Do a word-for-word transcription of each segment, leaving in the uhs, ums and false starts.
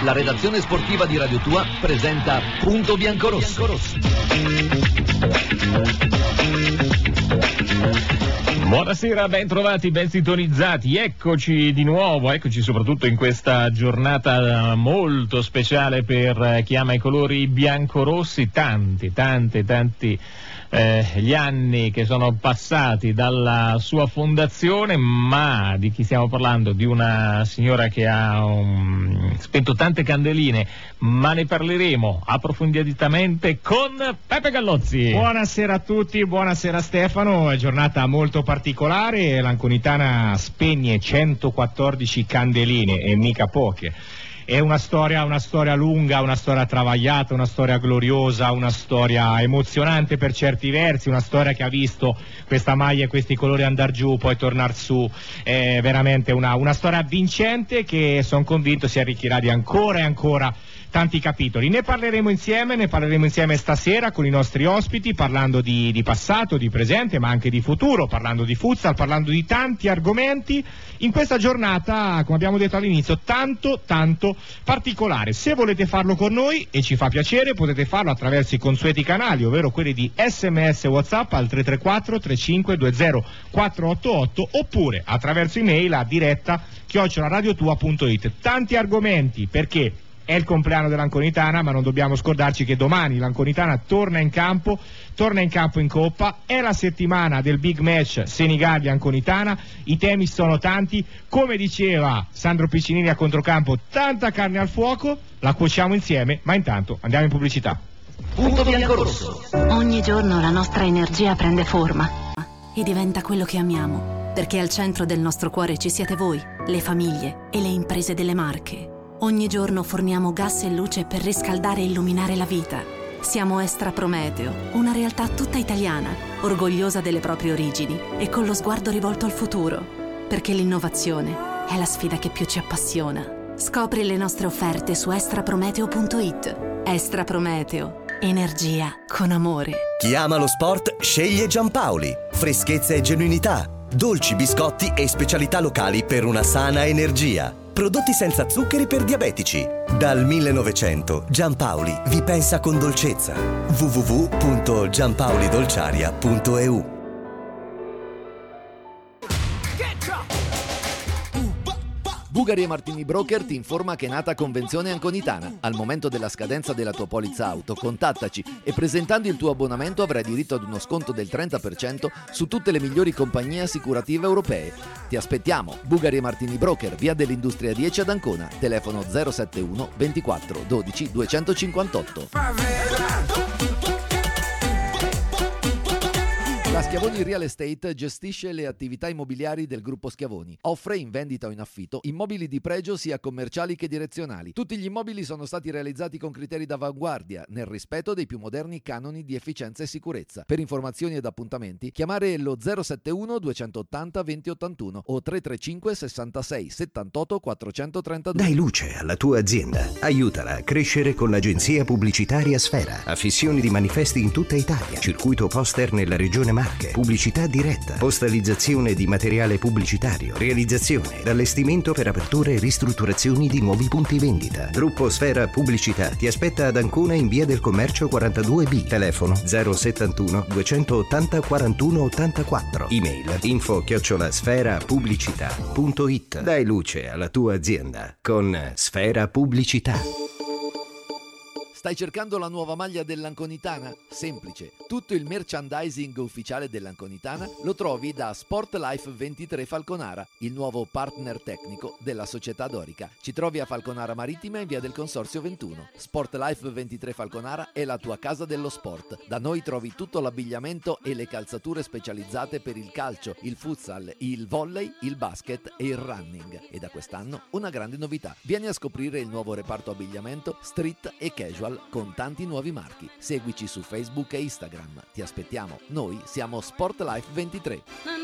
La redazione sportiva di Radio Tua presenta Punto Biancorosso. Buonasera, ben trovati, ben sintonizzati, eccoci di nuovo, eccoci soprattutto in questa giornata molto speciale per chi ama i colori biancorossi, tanti, tanti, tanti eh, gli anni che sono passati dalla sua fondazione, ma di chi stiamo parlando? Di una signora che ha um, spento tante candeline, ma ne parleremo approfonditamente con Peppe Gallozzi. Buonasera a tutti, buonasera Stefano, è giornata molto particolare, l'Anconitana spegne centoquattordici candeline e mica poche. È una storia, una storia lunga, una storia travagliata, una storia gloriosa, una storia emozionante per certi versi, una storia che ha visto questa maglia e questi colori andare giù, poi tornare su. È veramente una, una storia vincente che sono convinto si arricchirà di ancora e ancora tanti capitoli. Ne parleremo insieme, ne parleremo insieme stasera con i nostri ospiti, parlando di, di passato, di presente, ma anche di futuro, parlando di futsal, parlando di tanti argomenti in questa giornata, come abbiamo detto all'inizio, tanto tanto particolare. Se volete farlo con noi, e ci fa piacere, potete farlo attraverso i consueti canali, ovvero quelli di sms WhatsApp al tre tre quattro tre cinque due zero quattro otto otto, oppure attraverso email a diretta chiocciola radiotua punto it. Tanti argomenti, perché è il compleanno dell'Anconitana, ma non dobbiamo scordarci che domani l'Anconitana torna in campo, torna in campo in Coppa, è la settimana del big match Senigallia-Anconitana, i temi sono tanti, come diceva Sandro Piccinini a controcampo, tanta carne al fuoco, la cuociamo insieme, ma intanto andiamo in pubblicità. Punto Biancorosso. Ogni giorno la nostra energia prende forma e diventa quello che amiamo, perché al centro del nostro cuore ci siete voi, le famiglie e le imprese delle Marche. Ogni giorno forniamo gas e luce per riscaldare e illuminare la vita. Siamo Estra Prometeo, una realtà tutta italiana, orgogliosa delle proprie origini e con lo sguardo rivolto al futuro, perché l'innovazione è la sfida che più ci appassiona. Scopri le nostre offerte su estra prometeo punto it. Estra Prometeo, energia con amore. Chi ama lo sport sceglie Giampaoli. Freschezza e genuinità, dolci, biscotti e specialità locali per una sana energia. Prodotti senza zuccheri per diabetici. Dal millenovecento Giampaoli vi pensa con dolcezza. w w w punto giampaolidolciaria punto e u. Bugari e Martini Broker ti informa che è nata Convenzione Anconitana. Al momento della scadenza della tua polizza auto, contattaci e presentando il tuo abbonamento avrai diritto ad uno sconto del trenta per cento su tutte le migliori compagnie assicurative europee. Ti aspettiamo! Bugari e Martini Broker, via dell'Industria dieci ad Ancona, telefono zero sette uno ventiquattro dodici duecentocinquantotto. La Schiavoni Real Estate gestisce le attività immobiliari del gruppo Schiavoni. Offre in vendita o in affitto immobili di pregio sia commerciali che direzionali. Tutti gli immobili sono stati realizzati con criteri d'avanguardia, nel rispetto dei più moderni canoni di efficienza e sicurezza. Per informazioni ed appuntamenti chiamare lo zero sette uno duecentottanta venti ottantuno o tre tre cinque sessantasei settantotto quattrocentotrentadue. Dai luce alla tua azienda. Aiutala a crescere con l'agenzia pubblicitaria Sfera. Affissioni di manifesti in tutta Italia. Circuito poster nella regione Marche. Pubblicità diretta, postalizzazione di materiale pubblicitario, realizzazione, allestimento per aperture e ristrutturazioni di nuovi punti vendita. Gruppo Sfera Pubblicità ti aspetta ad Ancona in via del Commercio quarantadue B. Telefono zero settantuno duecentottanta quarantuno ottantaquattro. Email info chiocciola sfera pubblicità punto it. Dai luce alla tua azienda con Sfera Pubblicità. Stai cercando la nuova maglia dell'Anconitana? Semplice. Tutto il merchandising ufficiale dell'Anconitana lo trovi da Sportlife ventitré Falconara, il nuovo partner tecnico della società dorica. Ci trovi a Falconara Marittima in via del Consorzio ventuno. Sportlife ventitré Falconara è la tua casa dello sport. Da noi trovi tutto l'abbigliamento e le calzature specializzate per il calcio, il futsal, il volley, il basket e il running. E da quest'anno una grande novità. Vieni a scoprire il nuovo reparto abbigliamento street e casual con tanti nuovi marchi. Seguici su Facebook e Instagram. Ti aspettiamo. Noi siamo Sportlife ventitré.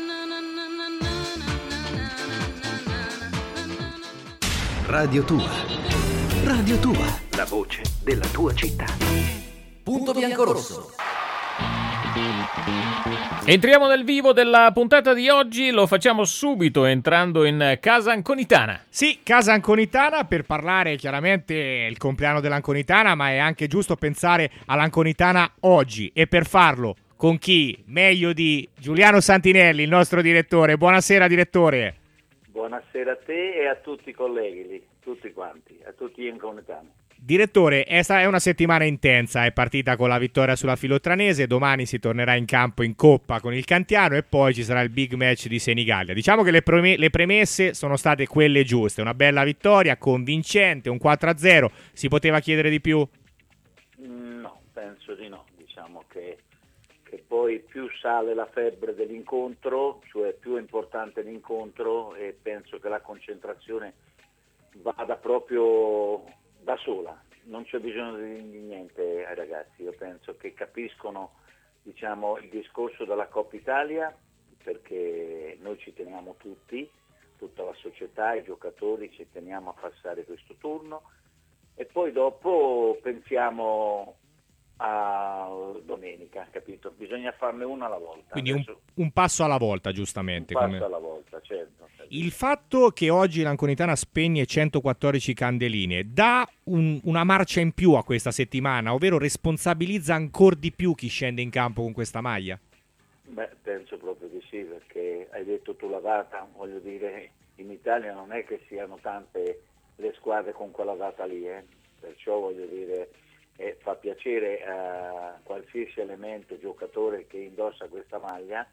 Radio Tua. Radio Tua. La voce della tua città. Punto Biancorosso. Entriamo nel vivo della puntata di oggi, lo facciamo subito entrando in Casa Anconitana. Sì, Casa Anconitana per parlare chiaramente il compleanno dell'Anconitana, ma è anche giusto pensare all'Anconitana oggi e per farlo con chi? Meglio di Giuliano Santinelli, il nostro direttore. Buonasera direttore. Buonasera a te e a tutti i colleghi lì, tutti quanti, a tutti gli anconitani. Direttore, questa è una settimana intensa, è partita con la vittoria sulla Filotranese, domani si tornerà in campo in Coppa con il Cantiano e poi ci sarà il big match di Senigallia. Diciamo che le, preme- le premesse sono state quelle giuste, una bella vittoria, convincente, un quattro a zero, si poteva chiedere di più? No, penso di no, diciamo che, che poi più sale la febbre dell'incontro, cioè più è importante l'incontro e penso che la concentrazione vada proprio da sola, non c'è bisogno di niente ai ragazzi, io penso che capiscono diciamo, il discorso della Coppa Italia perché noi ci teniamo tutti, tutta la società, i giocatori ci teniamo a passare questo turno e poi dopo pensiamo a domenica, capito? Bisogna farne una alla volta. Quindi un, un passo alla volta, giustamente. Un passo come... alla volta, certo. Il fatto che oggi l'Anconitana spegne centoquattordici candeline dà un, una marcia in più a questa settimana, ovvero responsabilizza ancora di più chi scende in campo con questa maglia? Beh, penso proprio di sì, perché hai detto tu la data, voglio dire, in Italia non è che siano tante le squadre con quella data lì, eh? Perciò voglio dire... E fa piacere a qualsiasi elemento, giocatore che indossa questa maglia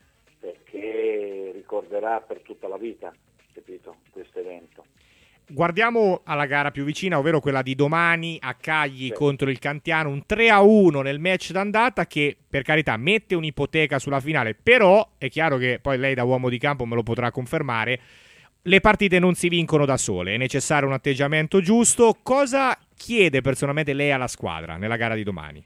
perché ricorderà per tutta la vita, capito, questo evento. Guardiamo alla gara più vicina, ovvero quella di domani a Cagli sì. contro il Cantiano, un tre a uno nel match d'andata che per carità mette un'ipoteca sulla finale, però è chiaro che poi lei da uomo di campo me lo potrà confermare, le partite non si vincono da sole, è necessario un atteggiamento giusto. Cosa chiede personalmente lei alla squadra nella gara di domani?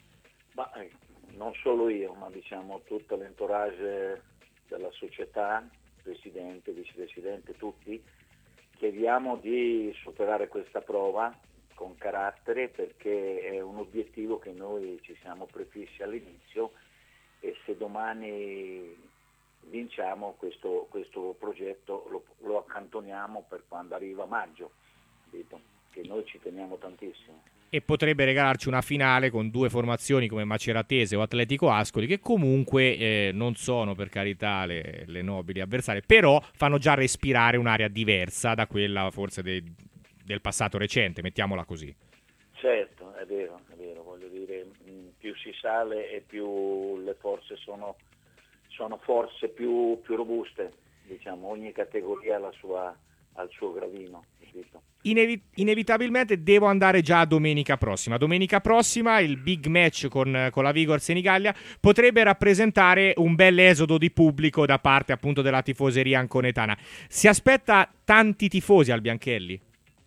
Ma, eh, non solo io, ma diciamo tutto l'entourage della società, presidente, vicepresidente, tutti, chiediamo di superare questa prova con carattere perché è un obiettivo che noi ci siamo prefissi all'inizio e se domani vinciamo questo, questo progetto lo, lo accantoniamo per quando arriva maggio, capito? Che noi ci teniamo tantissimo. E potrebbe regalarci una finale con due formazioni come Maceratese o Atletico Ascoli che comunque eh, non sono per carità le, le nobili avversarie, però fanno già respirare un'area diversa da quella forse de, del passato recente, mettiamola così. Certo, è vero, è vero, voglio dire, più si sale e più le forze sono sono forze più, più robuste, diciamo, ogni categoria ha la sua, ha il suo gradino. Inevi- inevitabilmente devo andare già domenica prossima. Domenica prossima il big match con, con la Vigor Senigallia potrebbe rappresentare un bel esodo di pubblico da parte appunto della tifoseria anconetana. Si aspetta tanti tifosi al Bianchelli?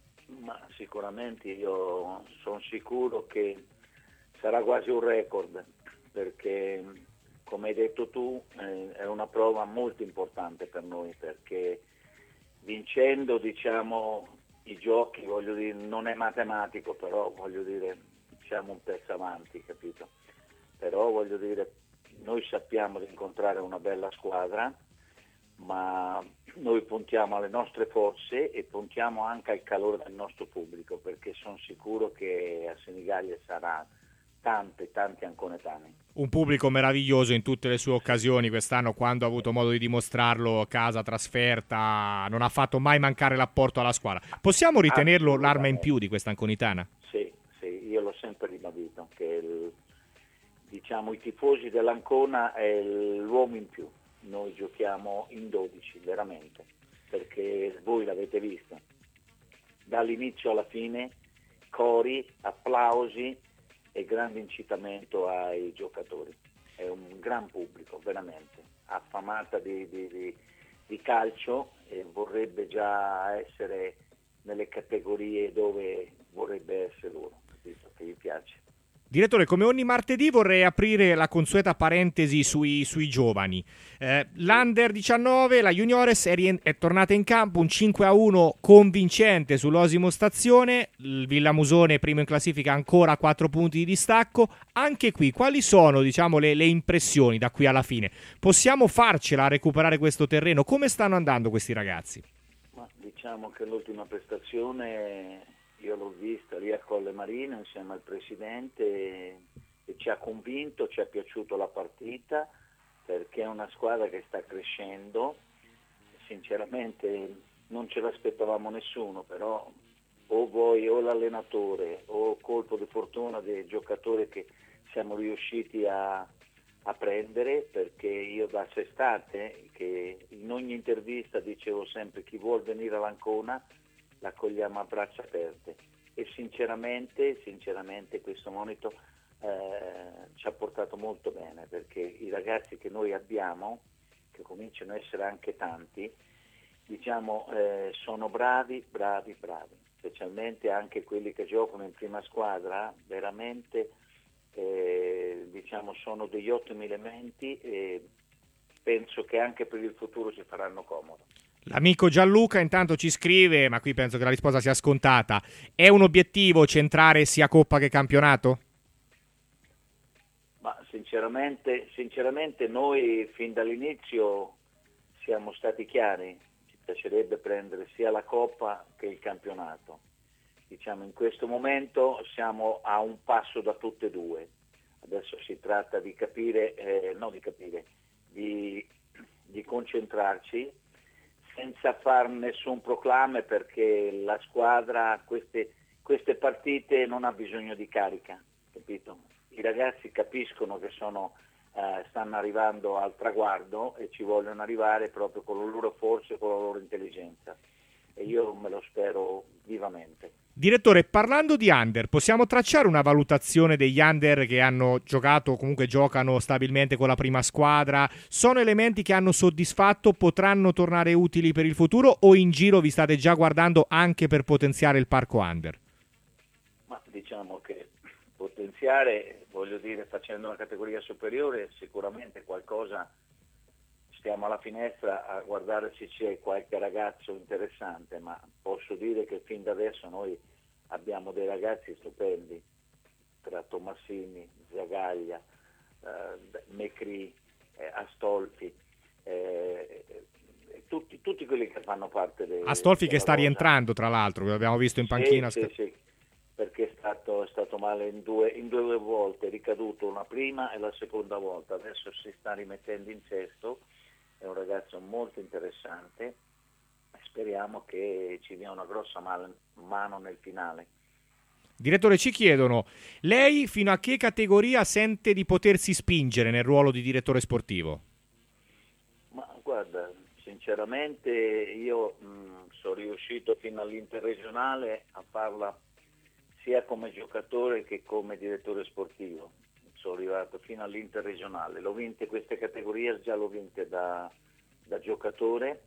Ma sicuramente io sono sicuro che sarà quasi un record, perché come hai detto tu eh, è una prova molto importante per noi, perché vincendo diciamo i giochi, voglio dire, non è matematico, però voglio dire siamo un pezzo avanti, capito? Però voglio dire noi sappiamo di incontrare una bella squadra, ma noi puntiamo alle nostre forze e puntiamo anche al calore del nostro pubblico, perché sono sicuro che a Senigallia sarà tante, tanti anconetani. Un pubblico meraviglioso in tutte le sue occasioni quest'anno, quando ha avuto modo di dimostrarlo, casa, trasferta, non ha fatto mai mancare l'apporto alla squadra. Possiamo ritenerlo l'arma in più di questa anconitana? Sì, sì, io l'ho sempre ribadito, che il, diciamo i tifosi dell'Ancona è l'uomo in più. Noi giochiamo in dodici, veramente, perché voi l'avete visto. Dall'inizio alla fine, cori, applausi e grande incitamento ai giocatori. È un gran pubblico, veramente, affamata di, di, di, di calcio e vorrebbe già essere nelle categorie dove vorrebbe essere loro, capito? Che gli piace. Direttore, come ogni martedì vorrei aprire la consueta parentesi sui, sui giovani. Eh, L'Under diciannove, la Juniores, è, rien- è tornata in campo, un cinque a uno convincente sull'Osimo Stazione, il Villamusone primo in classifica ancora a quattro punti di distacco. Anche qui, quali sono diciamo, le, le impressioni da qui alla fine? Possiamo farcela a recuperare questo terreno? Come stanno andando questi ragazzi? Ma diciamo che l'ultima prestazione... Io l'ho vista lì a Colle Marino insieme al presidente e, e ci ha convinto, ci è piaciuta la partita perché è una squadra che sta crescendo, sinceramente non ce l'aspettavamo nessuno, però o voi o l'allenatore o colpo di fortuna dei giocatori che siamo riusciti a, a prendere, perché io da sestate che in ogni intervista dicevo sempre chi vuol venire all'Ancona l'accogliamo a braccia aperte e sinceramente, sinceramente questo monito eh, ci ha portato molto bene, perché i ragazzi che noi abbiamo, che cominciano a essere anche tanti, diciamo eh, sono bravi, bravi, bravi, specialmente anche quelli che giocano in prima squadra, veramente eh, diciamo sono degli ottimi elementi e penso che anche per il futuro ci faranno comodo. L'amico Gianluca intanto ci scrive, ma qui penso che la risposta sia scontata: è un obiettivo centrare sia Coppa che campionato? Ma sinceramente, sinceramente noi fin dall'inizio siamo stati chiari, ci piacerebbe prendere sia la Coppa che il campionato. Diciamo in questo momento siamo a un passo da tutte e due, adesso si tratta di capire, eh, no di capire, di, di concentrarci senza far nessun proclame, perché la squadra queste, queste partite non ha bisogno di carica, capito? I ragazzi capiscono che sono, eh, stanno arrivando al traguardo e ci vogliono arrivare proprio con la loro forza e con la loro intelligenza e io me lo spero vivamente. Direttore, parlando di under, possiamo tracciare una valutazione degli under che hanno giocato o comunque giocano stabilmente con la prima squadra? Sono elementi che hanno soddisfatto, potranno tornare utili per il futuro o in giro vi state già guardando anche per potenziare il parco under? Ma diciamo che potenziare, voglio dire, facendo una categoria superiore sicuramente qualcosa, stiamo alla finestra a guardare se c'è qualche ragazzo interessante, ma posso dire che fin da adesso noi abbiamo dei ragazzi stupendi, tra Tomassini, Zagaglia, eh, Mecri, eh, Astolfi, eh, tutti, tutti quelli che fanno parte del... Astolfi che sta rosa. rientrando tra l'altro, lo abbiamo visto in panchina. Sì, sì, sì, perché è stato, è stato male in due, in due volte, è ricaduto una prima e la seconda volta, adesso si sta rimettendo in sesto. È un ragazzo molto interessante, speriamo che ci dia una grossa mano nel finale. Direttore, ci chiedono, lei fino a che categoria sente di potersi spingere nel ruolo di direttore sportivo? Ma guarda, sinceramente io mh, sono riuscito fino all'interregionale a farla sia come giocatore che come direttore sportivo. Sono arrivato fino all'interregionale, l'ho vinte queste categorie, già l'ho vinte da, da giocatore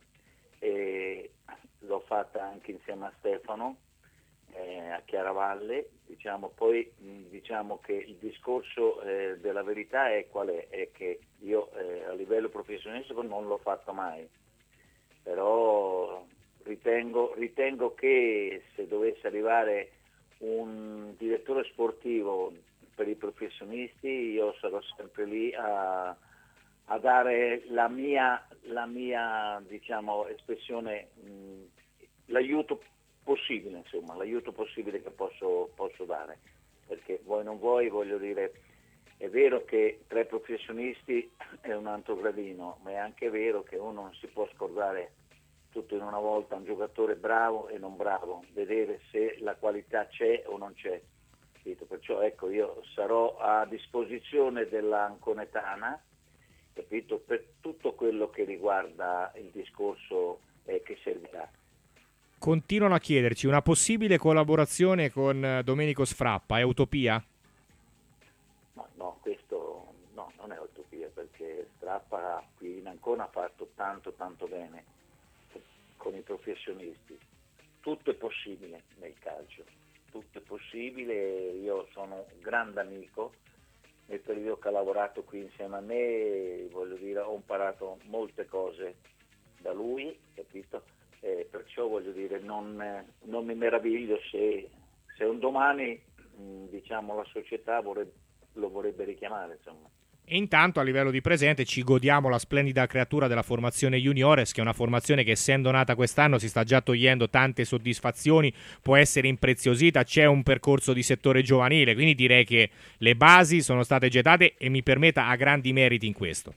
e l'ho fatta anche insieme a Stefano eh, a Chiaravalle, diciamo, poi mh, diciamo che il discorso eh, della verità è qual è? È che io eh, a livello professionistico non l'ho fatto mai, però ritengo, ritengo che se dovesse arrivare un direttore sportivo per i professionisti io sarò sempre lì a, a dare la mia, la mia diciamo, espressione, mh, l'aiuto possibile, insomma, l'aiuto possibile che posso, posso dare, perché vuoi non vuoi, voglio dire, è vero che tra i professionisti è un altro gradino, ma è anche vero che uno non si può scordare tutto in una volta un giocatore bravo e non bravo, vedere se la qualità c'è o non c'è. Perciò ecco, io sarò a disposizione dell'Anconetana, capito, per tutto quello che riguarda il discorso eh, che servirà. Continuano a chiederci una possibile collaborazione con Domenico Sfrappa, è utopia? Ma no, questo no, non è utopia, perché Sfrappa qui in Ancona ha fatto tanto tanto bene con i professionisti. Tutto è possibile nel calcio, tutto è possibile. possibile. Io sono un grande amico, nel periodo che ha lavorato qui insieme a me, voglio dire, ho imparato molte cose da lui, capito? Eh, perciò voglio dire, non, non mi meraviglio se, se un domani mh, diciamo la società vorrebbe, lo vorrebbe richiamare, insomma. E intanto a livello di presente ci godiamo la splendida creatura della formazione Juniores, che è una formazione che essendo nata quest'anno si sta già togliendo tante soddisfazioni, può essere impreziosita, c'è un percorso di settore giovanile, quindi direi che le basi sono state gettate e mi permetta ha grandi meriti in questo.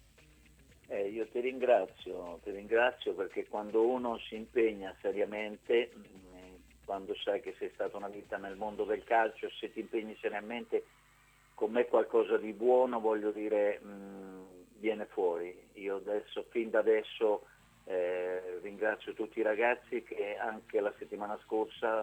Eh, io ti ringrazio, ti ringrazio perché quando uno si impegna seriamente, quando sai che sei stata una vita nel mondo del calcio, se ti impegni seriamente con me qualcosa di buono, voglio dire, mh, viene fuori. Io adesso, fin da adesso, eh, ringrazio tutti i ragazzi che anche la settimana scorsa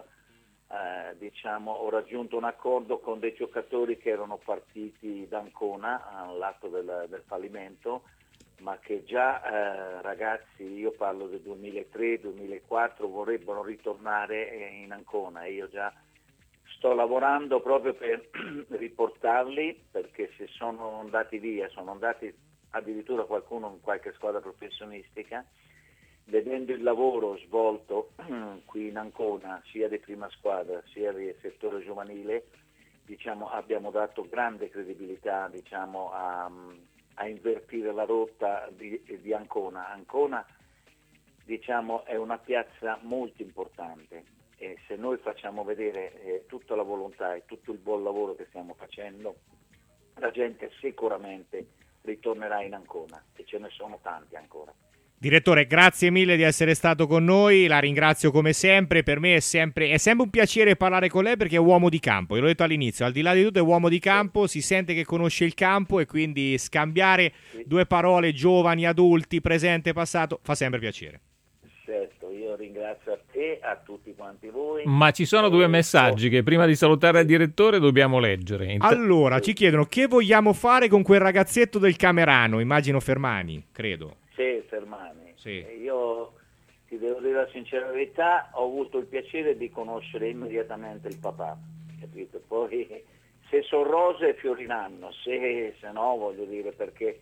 eh, diciamo, ho raggiunto un accordo con dei giocatori che erano partiti da Ancona all'atto del, del fallimento, ma che già eh, ragazzi, io parlo del duemilatré duemilaquattro, vorrebbero ritornare in Ancona e io già sto lavorando proprio per riportarli, perché se sono andati via, sono andati addirittura qualcuno in qualche squadra professionistica, vedendo il lavoro svolto qui in Ancona, sia di prima squadra sia di settore giovanile, diciamo, abbiamo dato grande credibilità, diciamo, a, a invertire la rotta di, di Ancona. Ancona, diciamo, è una piazza molto importante. E se noi facciamo vedere eh, tutta la volontà e tutto il buon lavoro che stiamo facendo, la gente sicuramente ritornerà in Ancona e ce ne sono tanti ancora. Direttore, grazie mille di essere stato con noi, la ringrazio come sempre, per me è sempre, è sempre un piacere parlare con lei perché è uomo di campo, io l'ho detto all'inizio, al di là di tutto è uomo di campo, si sente che conosce il campo e quindi scambiare sì. due parole giovani, adulti, presente, passato, fa sempre piacere. Certo, io ringrazio a te, a tutti quanti voi. Ma ci sono due messaggi che prima di salutare il direttore dobbiamo leggere. Int- allora, ci chiedono che vogliamo fare con quel ragazzetto del Camerano, immagino Fermani, credo. Sì, Fermani. Sì. Io ti devo dire la sincera verità, ho avuto il piacere di conoscere immediatamente il papà, capito? Poi se sono rose fioriranno, se, se no voglio dire perché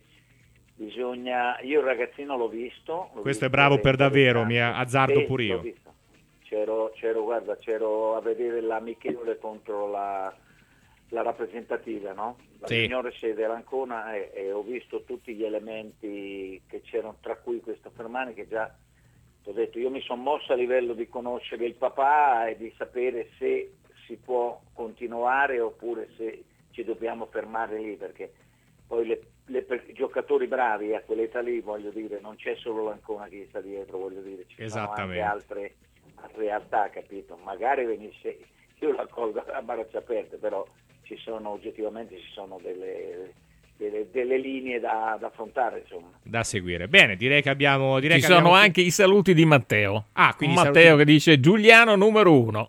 bisogna, io il ragazzino l'ho visto. L'ho Questo visto è bravo per davvero, mi azzardo sì, pure io. C'ero, c'ero, guarda, c'ero a vedere l'amichevole contro la, la rappresentativa, no? La sì. signora sede Ancona e, e ho visto tutti gli elementi che c'erano, tra cui questo Fermani che già, ti ho detto, io mi sono mosso a livello di conoscere il papà e di sapere se si può continuare oppure se ci dobbiamo fermare lì, perché poi le, le, i giocatori bravi a quell'età lì, voglio dire, non c'è solo l'Ancona che sta dietro, voglio dire, ci sono anche altre realtà, capito? Magari venisse, io la colgo a braccia aperte, però ci sono oggettivamente ci sono delle, delle, delle linee da, da affrontare, insomma. Da seguire. Bene, direi che abbiamo direi ci che sono abbiamo... anche i saluti di Matteo. Ah, quindi Matteo saluti... che dice Giuliano numero uno.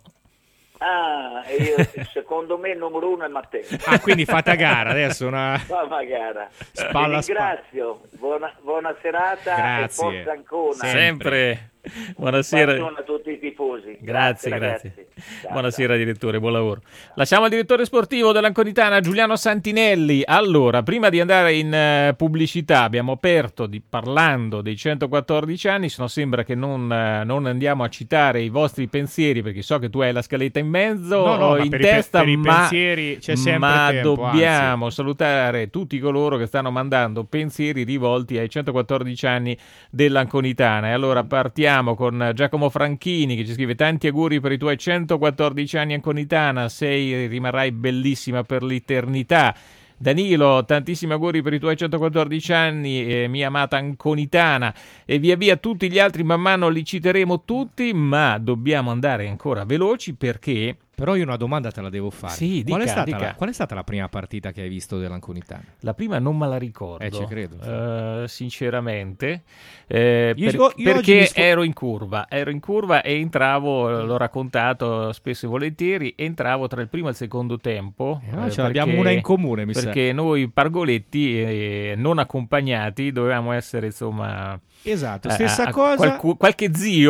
Ah, e io, secondo me il numero uno è Matteo. Ah, quindi fate a gara adesso una Fa gara. Spalla Ti ringrazio, buona, buona serata. Grazie. E forza Ancona. Sempre. Buonasera. Buonasera a tutti i tifosi. Grazie, grazie. grazie. Ciao, Buonasera ciao. direttore, buon lavoro. Lasciamo il direttore sportivo dell'Anconitana Giuliano Santinelli. Allora, prima di andare in uh, pubblicità abbiamo aperto di, parlando dei centoquattordici anni, se no sembra che non, uh, non andiamo a citare i vostri pensieri perché so che tu hai la scaletta in mezzo no, no, o ma in per testa, i, per ma, i pensieri c'è sempre ma tempo, dobbiamo anzi. salutare tutti coloro che stanno mandando pensieri rivolti ai centoquattordici anni dell'Anconitana. E allora partiamo con Giacomo Franchini che ci scrive: tanti auguri per i tuoi centoquattordici anni Anconitana, sei rimarrai bellissima per l'eternità. Danilo, tantissimi auguri per i tuoi centoquattordici anni, eh, mia amata Anconitana, e via via tutti gli altri man mano li citeremo tutti, ma dobbiamo andare ancora veloci perché... Però io una domanda te la devo fare. Sì, dica, qual, è stata dica. La, qual è stata la prima partita che hai visto dell'Anconitana? La prima non me la ricordo, eh, ci credo, sì. uh, sinceramente, eh, io, per, io, io perché sfo- ero in curva, ero in curva e entravo, l'ho raccontato spesso e volentieri, entravo tra il primo e il secondo tempo. Eh, no, eh, ce l'abbiamo una in comune, mi perché sa. noi pargoletti eh, non accompagnati dovevamo essere insomma... Esatto, eh, stessa a, cosa. Qualcu- qualche zio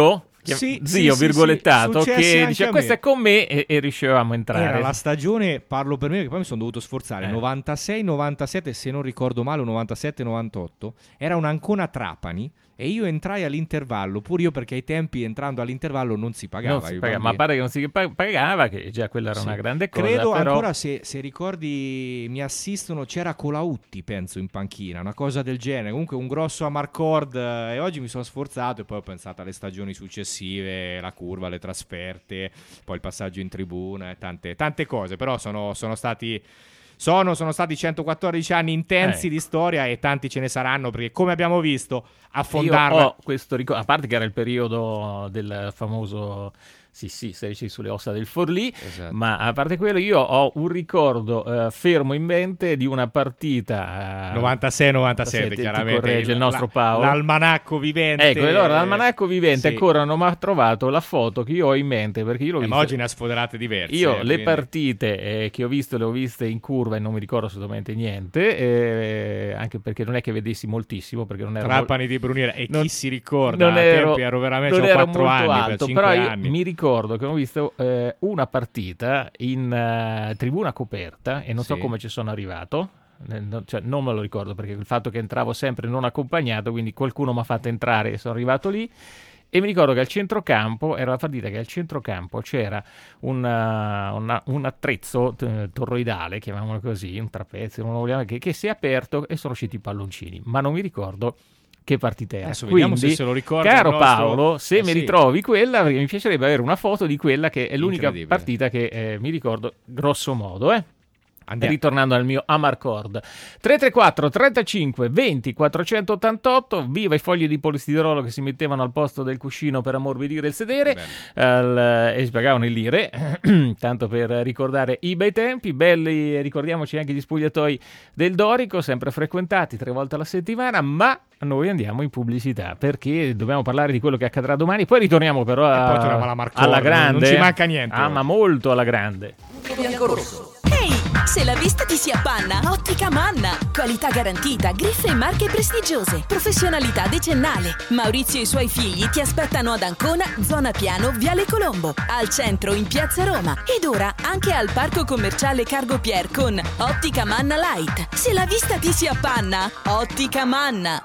Sì, zio sì, virgolettato sì, sì, che dice questa è con me e, e riuscivamo a entrare. Era la stagione, parlo per me che poi mi sono dovuto sforzare, eh. novantasei novantasette, se non ricordo male, o novantasette novantotto, era un Ancona Trapani e io entrai all'intervallo, pur io perché ai tempi entrando all'intervallo non si pagava. Non si pagava, ma pare che non si pagava, che già quella era sì. una grande cosa. Credo però... ancora, se, se ricordi, mi assistono, c'era Colautti, penso, in panchina, una cosa del genere. Comunque un grosso Amarcord, eh, e oggi mi sono sforzato e poi ho pensato alle stagioni successive, la curva, le trasferte, poi il passaggio in tribuna e tante, tante cose, però sono, sono stati... Sono, sono stati centoquattordici anni intensi eh. di storia e tanti ce ne saranno, perché come abbiamo visto affondarla... Io ho questo ricordo, a parte che era il periodo del famoso... Sì, sì, sedici sulle ossa del Forlì, esatto. Ma a parte quello io ho un ricordo uh, fermo in mente di una partita... Uh, novantasei novantasette, chiaramente. Corregge il nostro Paolo. L'almanacco vivente. Ecco, allora l'almanacco vivente sì. ancora non mi ha trovato la foto che io ho in mente, perché io l'ho eh, vista... Ma oggi ne ha sfoderate diverse. Io eh, le quindi... partite eh, che ho visto le ho viste in curva e non mi ricordo assolutamente niente, eh, anche perché non è che vedessi moltissimo, perché non ero... Trapani mol... di Bruniera, e non... chi si ricorda? Non ero, tempi ero veramente non ero quattro molto anni, alto, per però io anni. mi ricordo che ho visto eh, una partita in uh, tribuna coperta e non sì. so come ci sono arrivato, no, cioè, non me lo ricordo, perché il fatto che entravo sempre non accompagnato, quindi qualcuno mi ha fatto entrare e sono arrivato lì. E mi ricordo che al centrocampo, era la partita che al centrocampo c'era una, una, un attrezzo t- toroidale, chiamiamolo così, un trapezio, non lo vogliamo, che, che si è aperto e sono usciti i palloncini, ma non mi ricordo che partita era. Adesso quindi, vediamo se se lo ricorda caro il nostro... Paolo, se eh, mi sì. ritrovi quella, perché mi piacerebbe avere una foto di quella che è l'unica partita che eh, mi ricordo grosso modo, eh. Andiamo. Ritornando al mio Amarcord. Tre tre quattro trentacinque venti quattrocentottantotto, viva i fogli di polistirolo che si mettevano al posto del cuscino per ammorbidire il sedere, al, e si pagavano in lire, tanto per ricordare i bei tempi. Belli, ricordiamoci anche gli spogliatoi del Dorico, sempre frequentati tre volte alla settimana, ma noi andiamo in pubblicità perché dobbiamo parlare di quello che accadrà domani, poi ritorniamo però a, poi torniamo alla Marcord, alla grande. Non ci manca niente. Ah, ma molto alla grande. Biancorosso. Ehi, se la vista ti si appanna, Ottica Manna. Qualità garantita, griffe e marche prestigiose, professionalità decennale. Maurizio e i suoi figli ti aspettano ad Ancona, zona Piano, Viale Colombo, al centro in Piazza Roma ed ora anche al parco commerciale Cargo Pier con Ottica Manna Light. Se la vista ti si appanna, Ottica Manna.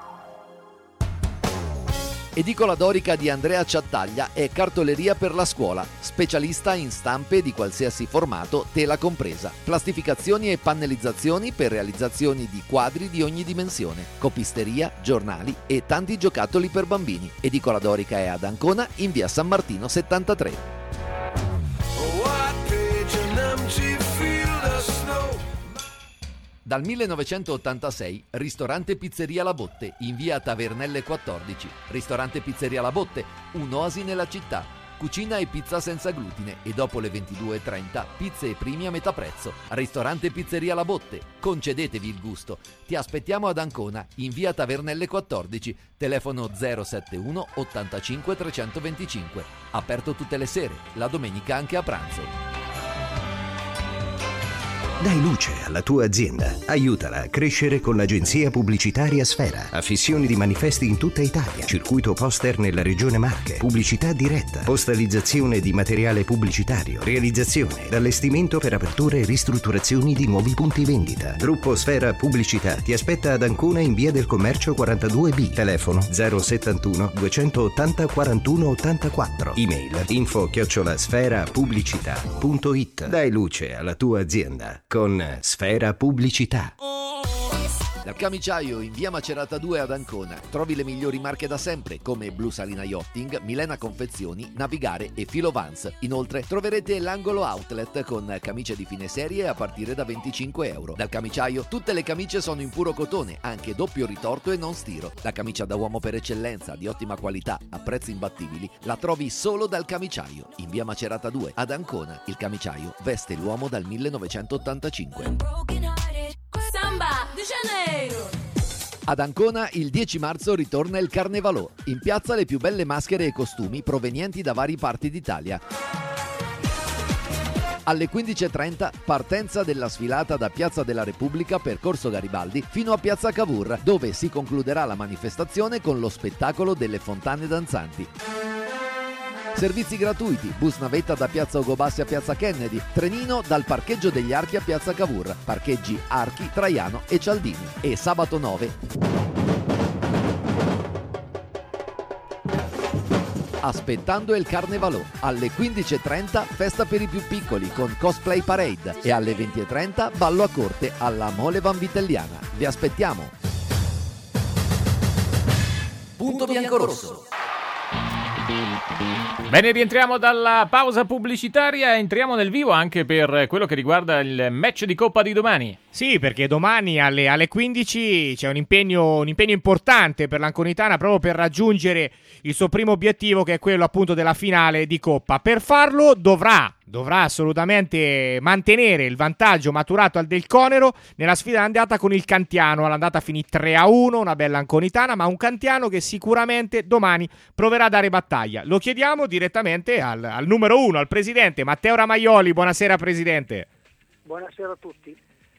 Edicola Dorica di Andrea Ciattaglia è cartoleria per la scuola, specialista in stampe di qualsiasi formato, tela compresa, plastificazioni e pannellizzazioni per realizzazioni di quadri di ogni dimensione, copisteria, giornali e tanti giocattoli per bambini. Edicola Dorica è ad Ancona in via San Martino settantatré. Dal millenovecentottantasei, ristorante Pizzeria La Botte, in via Tavernelle quattordici. Ristorante Pizzeria La Botte, un'oasi nella città. Cucina e pizza senza glutine e dopo le ventidue e trenta, pizze e primi a metà prezzo. Ristorante Pizzeria La Botte, concedetevi il gusto. Ti aspettiamo ad Ancona, in via Tavernelle quattordici, telefono zero sette uno ottantacinque trecentoventicinque. Aperto tutte le sere, la domenica anche a pranzo. Dai luce alla tua azienda. Aiutala a crescere con l'agenzia pubblicitaria Sfera. Affissioni di manifesti in tutta Italia. Circuito poster nella regione Marche. Pubblicità diretta. Postalizzazione di materiale pubblicitario. Realizzazione ed allestimento per aperture e ristrutturazioni di nuovi punti vendita. Gruppo Sfera Pubblicità ti aspetta ad Ancona in via del Commercio quarantadue B. Telefono zero settantuno duecentottanta quarantuno ottantaquattro. Email info chiocciola sfera pubblicità punto it. Dai luce alla tua azienda con Sfera Pubblicità. Dal Camiciaio in via Macerata due ad Ancona trovi le migliori marche da sempre come Blu Salina Yachting, Milena Confezioni, Navigare e Filo Vans. Inoltre troverete l'angolo outlet con camicie di fine serie a partire da venticinque euro. Dal Camiciaio tutte le camicie sono in puro cotone, anche doppio ritorto e non stiro. La camicia da uomo per eccellenza, di ottima qualità, a prezzi imbattibili, la trovi solo dal Camiciaio in via Macerata due ad Ancona. Il Camiciaio veste l'uomo dal millenovecentottantacinque. Samba di Janeiro. Ad Ancona il dieci marzo ritorna il Carnevalò. In piazza le più belle maschere e costumi provenienti da varie parti d'Italia. Alle quindici e trenta partenza della sfilata da Piazza della Repubblica per Corso Garibaldi fino a Piazza Cavour, dove si concluderà la manifestazione con lo spettacolo delle fontane danzanti. Servizi gratuiti, bus navetta da Piazza Ugobassi a Piazza Kennedy, trenino dal parcheggio degli Archi a Piazza Cavour, parcheggi Archi, Traiano e Cialdini. E sabato nove... Aspettando il Carnevalò, alle quindici e trenta festa per i più piccoli con cosplay parade e alle venti e trenta ballo a corte alla Mole Vanvitelliana. Vi aspettiamo! Punto bianco-rosso. Bene, rientriamo dalla pausa pubblicitaria e entriamo nel vivo anche per quello che riguarda il match di Coppa di domani. Sì, perché domani alle, alle quindici c'è un impegno, un impegno importante per l'Anconitana proprio per raggiungere il suo primo obiettivo, che è quello appunto della finale di Coppa. Per farlo dovrà dovrà assolutamente mantenere il vantaggio maturato al Del Conero nella sfida andata con il Cantiano. All'andata finì tre a uno, una bella Anconitana, ma un Cantiano che sicuramente domani proverà a dare battaglia. Lo chiediamo direttamente al, al numero uno, al presidente Matteo Ramaioli. Buonasera presidente. Buonasera a tutti.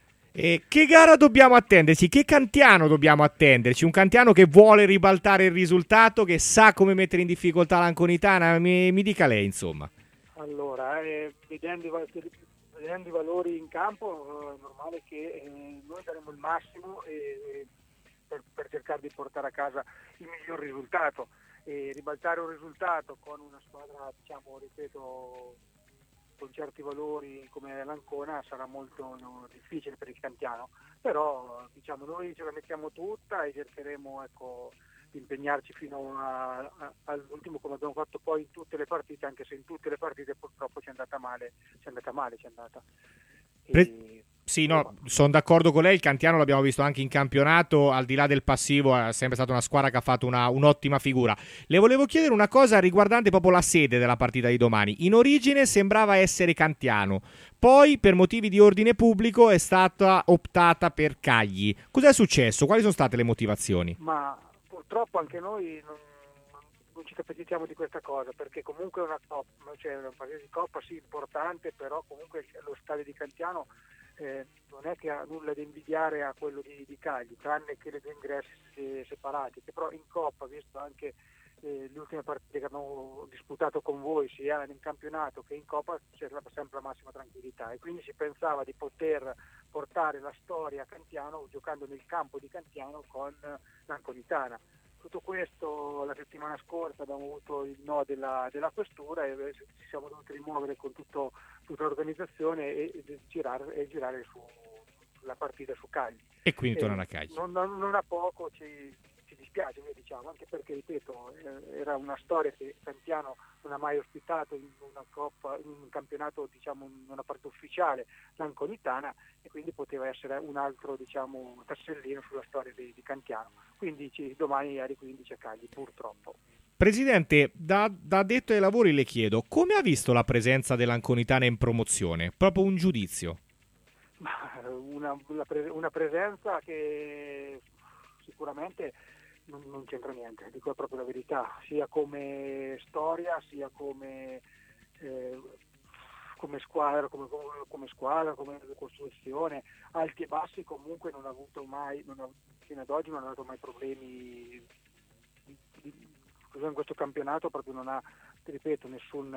E che gara dobbiamo attenderci? Che Cantiano dobbiamo attenderci? Un Cantiano che vuole ribaltare il risultato, che sa come mettere in difficoltà l'Anconitana? Mi, mi dica lei, insomma. Allora, eh, vedendo, i, vedendo i valori in campo, è normale che eh, noi daremo il massimo eh, per, per cercare di portare a casa il miglior risultato. E ribaltare un risultato con una squadra, diciamo, ripeto, con certi valori come l'Ancona sarà molto no, difficile per il Cantiano, però diciamo noi ce la mettiamo tutta e cercheremo, ecco, di impegnarci fino a, a, all'ultimo, come abbiamo fatto poi in tutte le partite, anche se in tutte le partite purtroppo ci è andata male, ci è andata male, ci è andata. E... Pre- Sì, no, sono d'accordo con lei. Il Cantiano l'abbiamo visto anche in campionato, al di là del passivo è sempre stata una squadra che ha fatto una, un'ottima figura. Le volevo chiedere una cosa riguardante proprio la sede della partita di domani. In origine sembrava essere Cantiano, poi per motivi di ordine pubblico è stata optata per Cagli. Cos'è successo? Quali sono state le motivazioni? Ma purtroppo anche noi non, non ci capacitiamo di questa cosa, perché comunque è una coppa, cioè una partita di coppa sì importante, però comunque lo stadio di Cantiano Eh, non è che ha nulla da invidiare a quello di, di Cagli, tranne che le due ingressi separati, che però in Coppa, visto anche eh, le ultime partite che abbiamo disputato con voi, sia in campionato che in Coppa, c'è sempre la massima tranquillità, e quindi si pensava di poter portare la storia a Cantiano giocando nel campo di Cantiano con l'Anconitana. Tutto questo la settimana scorsa abbiamo avuto il no della, della questura e ci siamo dovuti rimuovere con tutto, tutta l'organizzazione e, e girare, e girare su, la partita su Cagli. E quindi tornano a Cagli. Non, non, non a poco ci, ci dispiace, diciamo, anche perché, ripeto, eh, era una storia che Cantiano non ha mai ospitato in una coppa, in un campionato, diciamo, in una parte ufficiale, l'Anconitana, e quindi poteva essere un altro, diciamo, tassellino sulla storia di, di Cantiano. Quindi ci, domani alle quindici a Cagli, purtroppo. Presidente, da, da addetto ai lavori le chiedo, come ha visto la presenza dell'Anconitana in promozione? Proprio un giudizio. Una, una, pre, una presenza che sicuramente non, non c'entra niente, dico proprio la verità, sia come storia, sia come, eh, come squadra, come, come squadra, come costruzione, alti e bassi comunque non ha avuto mai, non ha, fino ad oggi non ha avuto mai problemi di, di, in questo campionato, proprio non ha, ti ripeto, nessun,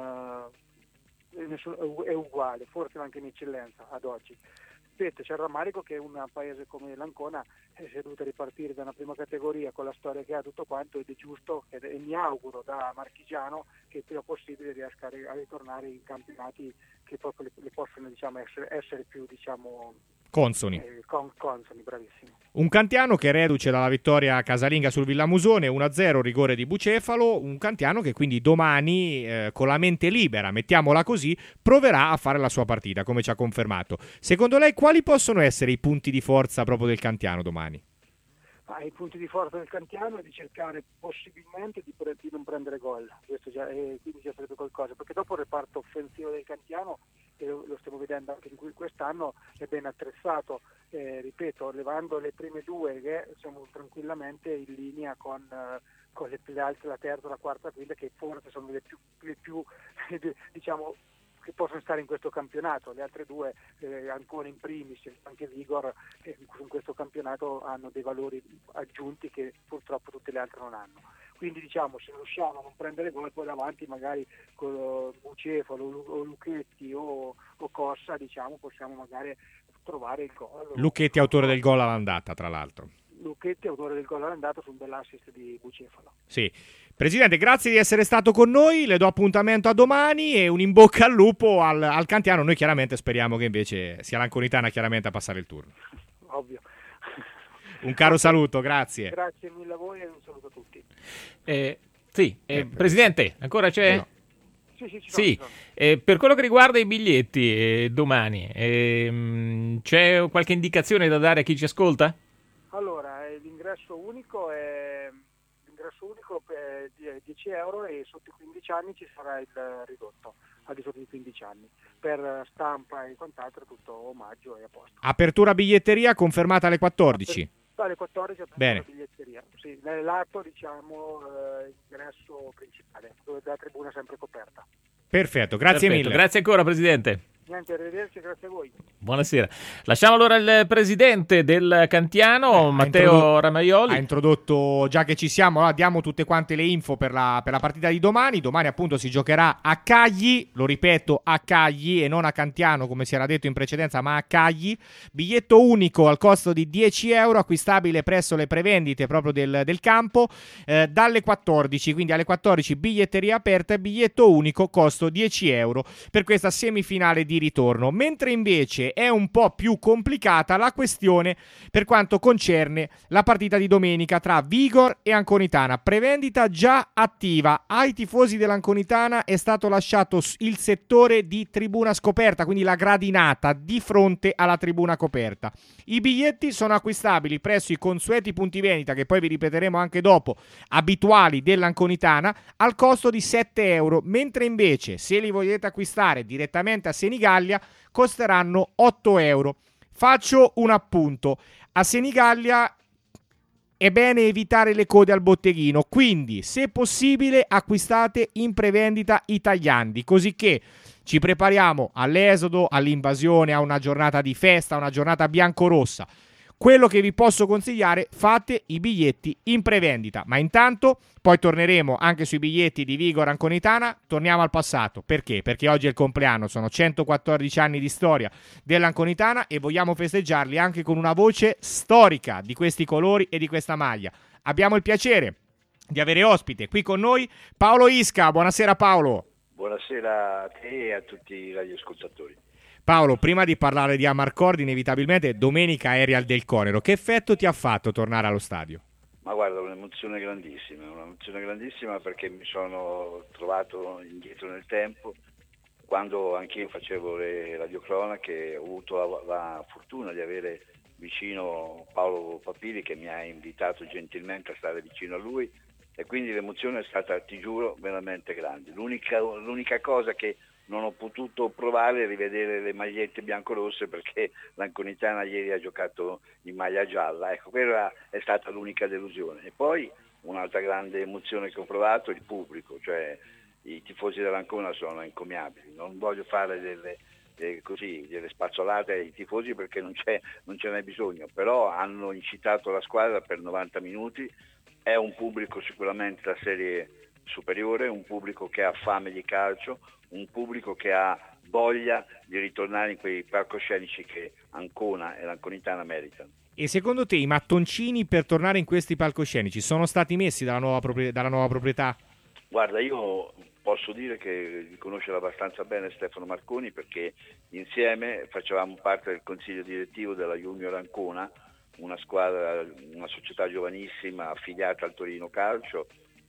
nessun è uguale, forse anche in eccellenza ad oggi. Ripeto, c'è il rammarico che un paese come l'Ancona si è dovuto ripartire da una prima categoria con la storia che ha, tutto quanto, ed è giusto ed è, e mi auguro da marchigiano che il prima possibile riesca a ritornare in campionati che proprio le, le possono, diciamo, essere, essere più, diciamo, consoni. Eh, con, consoni, bravissimo. Un Cantiano che reduce dalla vittoria casalinga sul Villamusone, uno a zero, rigore di Bucefalo. Un Cantiano che quindi domani, eh, con la mente libera, mettiamola così, proverà a fare la sua partita, come ci ha confermato. Secondo lei quali possono essere i punti di forza proprio del Cantiano domani? Ah, i punti di forza del Cantiano è di cercare possibilmente di, pre- di non prendere gol, questo già, eh, quindi già sarebbe qualcosa, perché dopo il reparto offensivo del Cantiano, e lo, lo stiamo vedendo anche in cui quest'anno, è ben attrezzato, eh, ripeto, levando le prime due che siamo tranquillamente in linea con, eh, con le, le altre, la terza e la quarta guida, che forse sono le più, le più diciamo, che possono stare in questo campionato. Le altre due, eh, ancora in primis, anche Vigor, eh, in questo campionato hanno dei valori aggiunti che purtroppo tutte le altre non hanno. quindi diciamo se riusciamo a non prendere gol poi davanti magari con Bucefalo o Lucchetti o, o Cossa diciamo possiamo magari trovare il gol. Lucchetti autore del gol all'andata tra l'altro. Lucchetti autore del gol all'andata su un bell'assist di Bucefalo. Sì. Presidente, grazie di essere stato con noi, le do appuntamento a domani e un in bocca al lupo al, al Cantiano. Noi chiaramente speriamo che invece sia l'Anconitana chiaramente a passare il turno. Ovvio. Un caro saluto, grazie. Grazie mille a voi e un saluto a tutti. Eh, sì, eh, Presidente, ancora c'è? No. Sì, sì, ci sono, Sì, ci sono. eh, per quello che riguarda i biglietti eh, domani, eh, c'è qualche indicazione da dare a chi ci ascolta? Allora, eh, l'ingresso unico è l'ingresso unico è dieci euro e sotto i quindici anni ci sarà il ridotto al di sotto di quindici anni. Per stampa e quant'altro tutto omaggio e a posto. Apertura biglietteria confermata alle quattordici. Alle quattordici apertura Bene. biglietteria. Sì, nell'atto diciamo eh, ingresso principale, dove la tribuna è sempre coperta. Perfetto, grazie Perfetto, mille. Grazie ancora, Presidente. Niente, arrivederci, grazie a voi. Buonasera. Lasciamo allora il presidente del Cantiano, Eh, Matteo ha introdotto- Ramaioli. Ha introdotto, già che ci siamo, allora diamo tutte quante le info per la, per la partita di domani. Domani appunto si giocherà a Cagli, lo ripeto, a Cagli e non a Cantiano come si era detto in precedenza, ma a Cagli. Biglietto unico al costo di dieci euro, acquistabile presso le prevendite proprio del, del campo, eh, dalle quattordici, quindi alle quattordici biglietteria aperta e biglietto unico costo dieci euro per questa semifinale di ritorno. Mentre invece è un po' più complicata la questione per quanto concerne la partita di domenica tra Vigor e Anconitana. Prevendita già attiva. Ai tifosi dell'Anconitana è stato lasciato il settore di tribuna scoperta, quindi la gradinata di fronte alla tribuna coperta. I biglietti sono acquistabili presso i consueti punti vendita, che poi vi ripeteremo anche dopo, abituali dell'Anconitana, al costo di sette euro, mentre invece se li volete acquistare direttamente a Senigallia costeranno otto euro. Faccio un appunto: a Senigallia è bene evitare le code al botteghino, quindi se possibile acquistate in prevendita i tagliandi, così che ci prepariamo all'esodo, all'invasione, a una giornata di festa, a una giornata biancorossa. Quello che vi posso consigliare, fate i biglietti in prevendita, ma intanto poi torneremo anche sui biglietti di Vigor Anconitana. Torniamo al passato. Perché? Perché oggi è il compleanno, sono centoquattordici anni di storia dell'Anconitana e vogliamo festeggiarli anche con una voce storica di questi colori e di questa maglia. Abbiamo il piacere di avere ospite qui con noi Paolo Isca. Buonasera Paolo. Buonasera a te e a tutti i radioascoltatori. Paolo, prima di parlare di Amarcord, inevitabilmente domenica Aerial del Conero, che effetto ti ha fatto tornare allo stadio? Ma guarda, un'emozione grandissima, un'emozione grandissima perché mi sono trovato indietro nel tempo, quando anch'io facevo le radiocronache, ho avuto la, la fortuna di avere vicino Paolo Papili che mi ha invitato gentilmente a stare vicino a lui e quindi l'emozione è stata, ti giuro, veramente grande. L'unica, l'unica cosa che non ho potuto provare a rivedere le magliette biancorosse perché l'Anconitana ieri ha giocato in maglia gialla, ecco, quella è stata l'unica delusione. E poi un'altra grande emozione che ho provato è il pubblico, cioè i tifosi dell'Ancona sono incommiabili, non voglio fare delle, delle, così, delle spazzolate ai tifosi perché non, c'è, non ce n'è bisogno, però hanno incitato la squadra per novanta minuti, è un pubblico sicuramente da serie superiore, un pubblico che ha fame di calcio, un pubblico che ha voglia di ritornare in quei palcoscenici che Ancona e l'Anconitana meritano. E secondo te i mattoncini per tornare in questi palcoscenici sono stati messi dalla nuova, propri- dalla nuova proprietà? Guarda, io posso dire che di conoscere abbastanza bene Stefano Marconi perché insieme facevamo parte del consiglio direttivo della Junior Ancona, una squadra, una società giovanissima affiliata al Torino Calcio.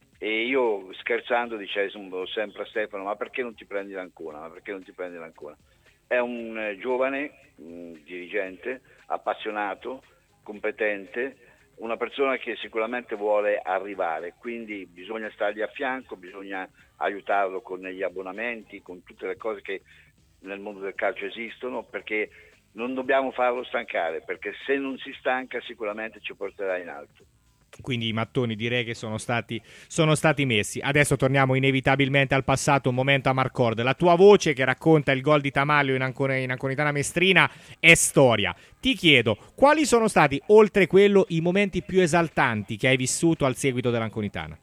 E io scherzando dicevo sempre a Stefano: ma perché non ti prendi l'Ancona? Ma perché non ti prendi l'Ancona? È un eh, giovane un dirigente, appassionato, competente, una persona che sicuramente vuole arrivare, quindi bisogna stargli a fianco, bisogna aiutarlo con gli abbonamenti, con tutte le cose che nel mondo del calcio esistono, perché non dobbiamo farlo stancare, perché se non si stanca sicuramente ci porterà in alto. Quindi i mattoni direi che sono stati, sono stati messi. Adesso torniamo inevitabilmente al passato, un momento a Marcord. La tua voce che racconta il gol di Tamaglio in, Ancon- in Anconitana Mestrina è storia. Ti chiedo, quali sono stati, oltre quello, i momenti più esaltanti che hai vissuto al seguito dell'Anconitana?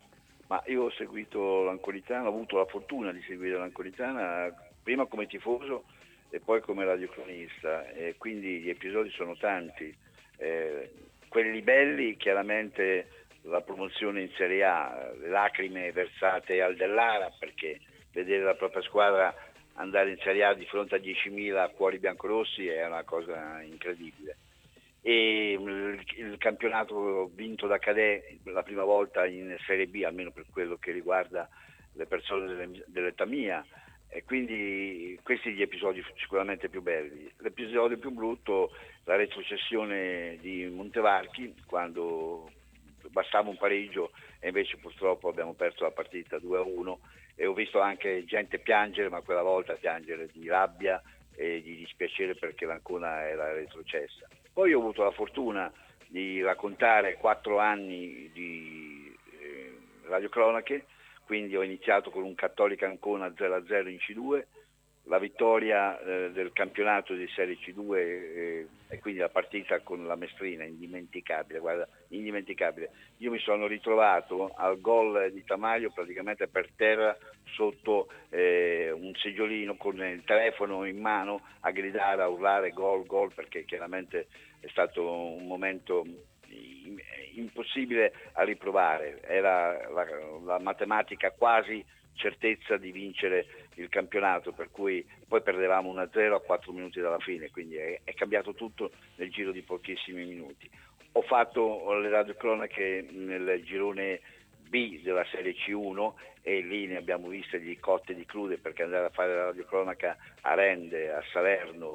Ma io ho seguito l'Anconitana, ho avuto la fortuna di seguire l'Anconitana prima come tifoso e poi come radiocronista, e quindi gli episodi sono tanti. Eh, quelli belli, chiaramente la promozione in Serie A, le lacrime versate al Dellara, perché vedere la propria squadra andare in Serie A di fronte a diecimila cuori biancorossi è una cosa incredibile. E il, il campionato vinto da Cadè la prima volta in Serie B, almeno per quello che riguarda le persone delle, dell'età mia, e quindi questi gli episodi sicuramente più belli. L'episodio più brutto, la retrocessione di Montevarchi, quando bastava un pareggio e invece purtroppo abbiamo perso la partita due a uno, e ho visto anche gente piangere, ma quella volta piangere di rabbia e di dispiacere perché l'Ancona era retrocessa. Poi ho avuto la fortuna di raccontare quattro anni di eh, radiocronache, quindi ho iniziato con un Cattolica Ancona zero a zero in C due, la vittoria eh, del campionato di Serie C due eh, e quindi la partita con la Mestrina, indimenticabile, guarda, indimenticabile. Io mi sono ritrovato al gol di Tamaglio praticamente per terra sotto eh, un seggiolino con il telefono in mano a gridare, a urlare gol, gol, perché chiaramente è stato un momento impossibile a riprovare, era la, la matematica quasi certezza di vincere il campionato, per cui poi perdevamo uno a zero a quattro minuti dalla fine, quindi è, è cambiato tutto nel giro di pochissimi minuti. Ho fatto le radiocronache nel girone B della Serie C uno e lì ne abbiamo viste di cotte e di crude, perché andare a fare la radiocronaca a Rende, a Salerno,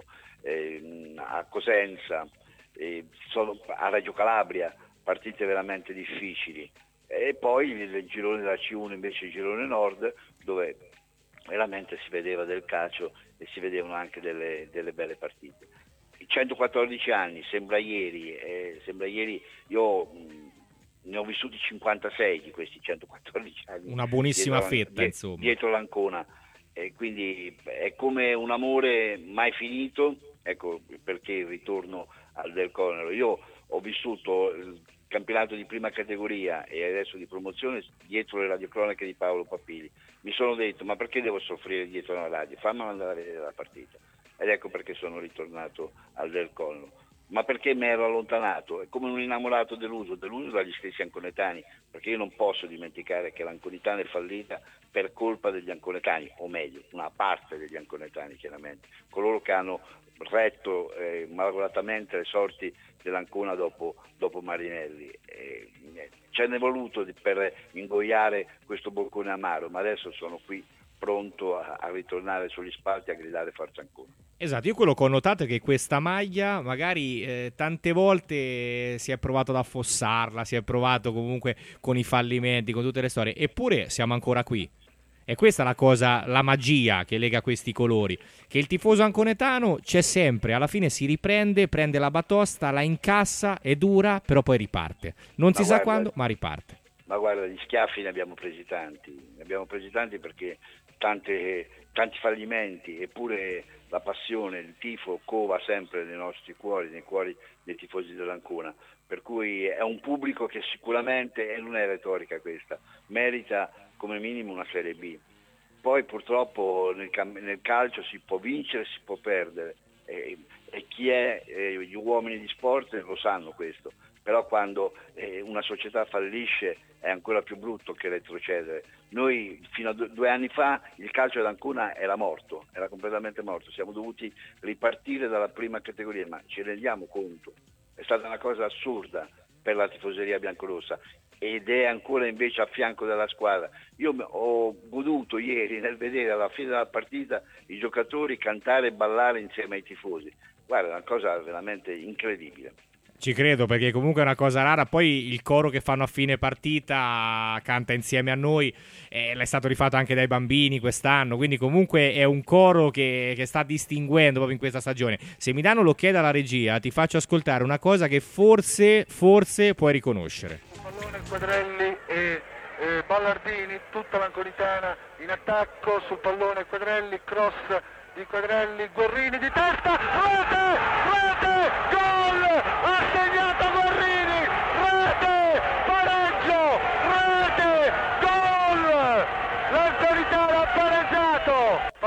eh, a Cosenza, eh, solo a Reggio Calabria, partite veramente difficili. E poi il girone della C uno invece il girone nord, dove veramente si vedeva del calcio e si vedevano anche delle, delle belle partite. centoquattordici anni, sembra ieri, eh, sembra ieri io mh, ne ho vissuti cinquantasei di questi centoquattordici anni. Una buonissima dietro, fetta, dietro, insomma. Dietro l'Ancona, e quindi è come un amore mai finito, ecco perché il ritorno al Del Conero. Io ho vissuto il campionato di prima categoria e adesso di promozione dietro le radiocronache di Paolo Papili. Mi sono detto, ma perché devo soffrire dietro una radio? Fammela andare a vedere la partita. Ed ecco perché sono ritornato al Del Conero. Ma perché mi ero allontanato? È come un innamorato deluso, deluso dagli stessi anconetani, perché io non posso dimenticare che l'Anconitana è fallita per colpa degli anconetani, o meglio, una parte degli anconetani chiaramente, coloro che hanno retto eh, malauguratamente le sorti dell'Ancona dopo, dopo Marinelli. Eh, ce n'è voluto di, per ingoiare questo boccone amaro, ma adesso sono qui pronto a, a ritornare sugli spalti a gridare Forza Ancona. Esatto, io quello che ho notato è che questa maglia magari eh, tante volte si è provato ad affossarla, si è provato comunque con i fallimenti, con tutte le storie, eppure siamo ancora qui. E questa è la cosa, la magia che lega questi colori, che il tifoso anconetano c'è sempre, alla fine si riprende, prende la batosta, la incassa, è dura, però poi riparte. Non ma si guarda, sa quando, ma riparte. Ma guarda, gli schiaffi ne abbiamo presi tanti, ne abbiamo presi tanti perché tante, tanti fallimenti, eppure la passione, il tifo cova sempre nei nostri cuori, nei cuori dei tifosi dell'Ancona. Per cui è un pubblico che sicuramente, e non è retorica questa, merita come minimo una Serie B. Poi purtroppo nel, nel calcio si può vincere, si può perdere, e, e chi è eh, gli uomini di sport lo sanno questo, però quando eh, una società fallisce è ancora più brutto che retrocedere. Noi fino a due, due anni fa il calcio dell'Ancona era morto, era completamente morto, siamo dovuti ripartire dalla prima categoria, ma ci rendiamo conto, è stata una cosa assurda per la tifoseria biancorossa ed è ancora invece a fianco della squadra. Io ho goduto ieri nel vedere alla fine della partita i giocatori cantare e ballare insieme ai tifosi. Guarda, è una cosa veramente incredibile. Ci credo, perché comunque è una cosa rara. Poi il coro che fanno a fine partita canta insieme a noi, eh, è stato rifatto anche dai bambini quest'anno, quindi comunque è un coro che, che sta distinguendo proprio in questa stagione. Se mi danno l'ok dalla regia, ti faccio ascoltare una cosa che forse, forse puoi riconoscere. Pallone Quadrelli e eh, Ballardini, tutta l'Anconitana in attacco sul pallone Quadrelli, cross di Quadrelli, Guerrini di testa, rete, rete, gol, ha segnato Guerrini, rete, pareggio, rete, gol!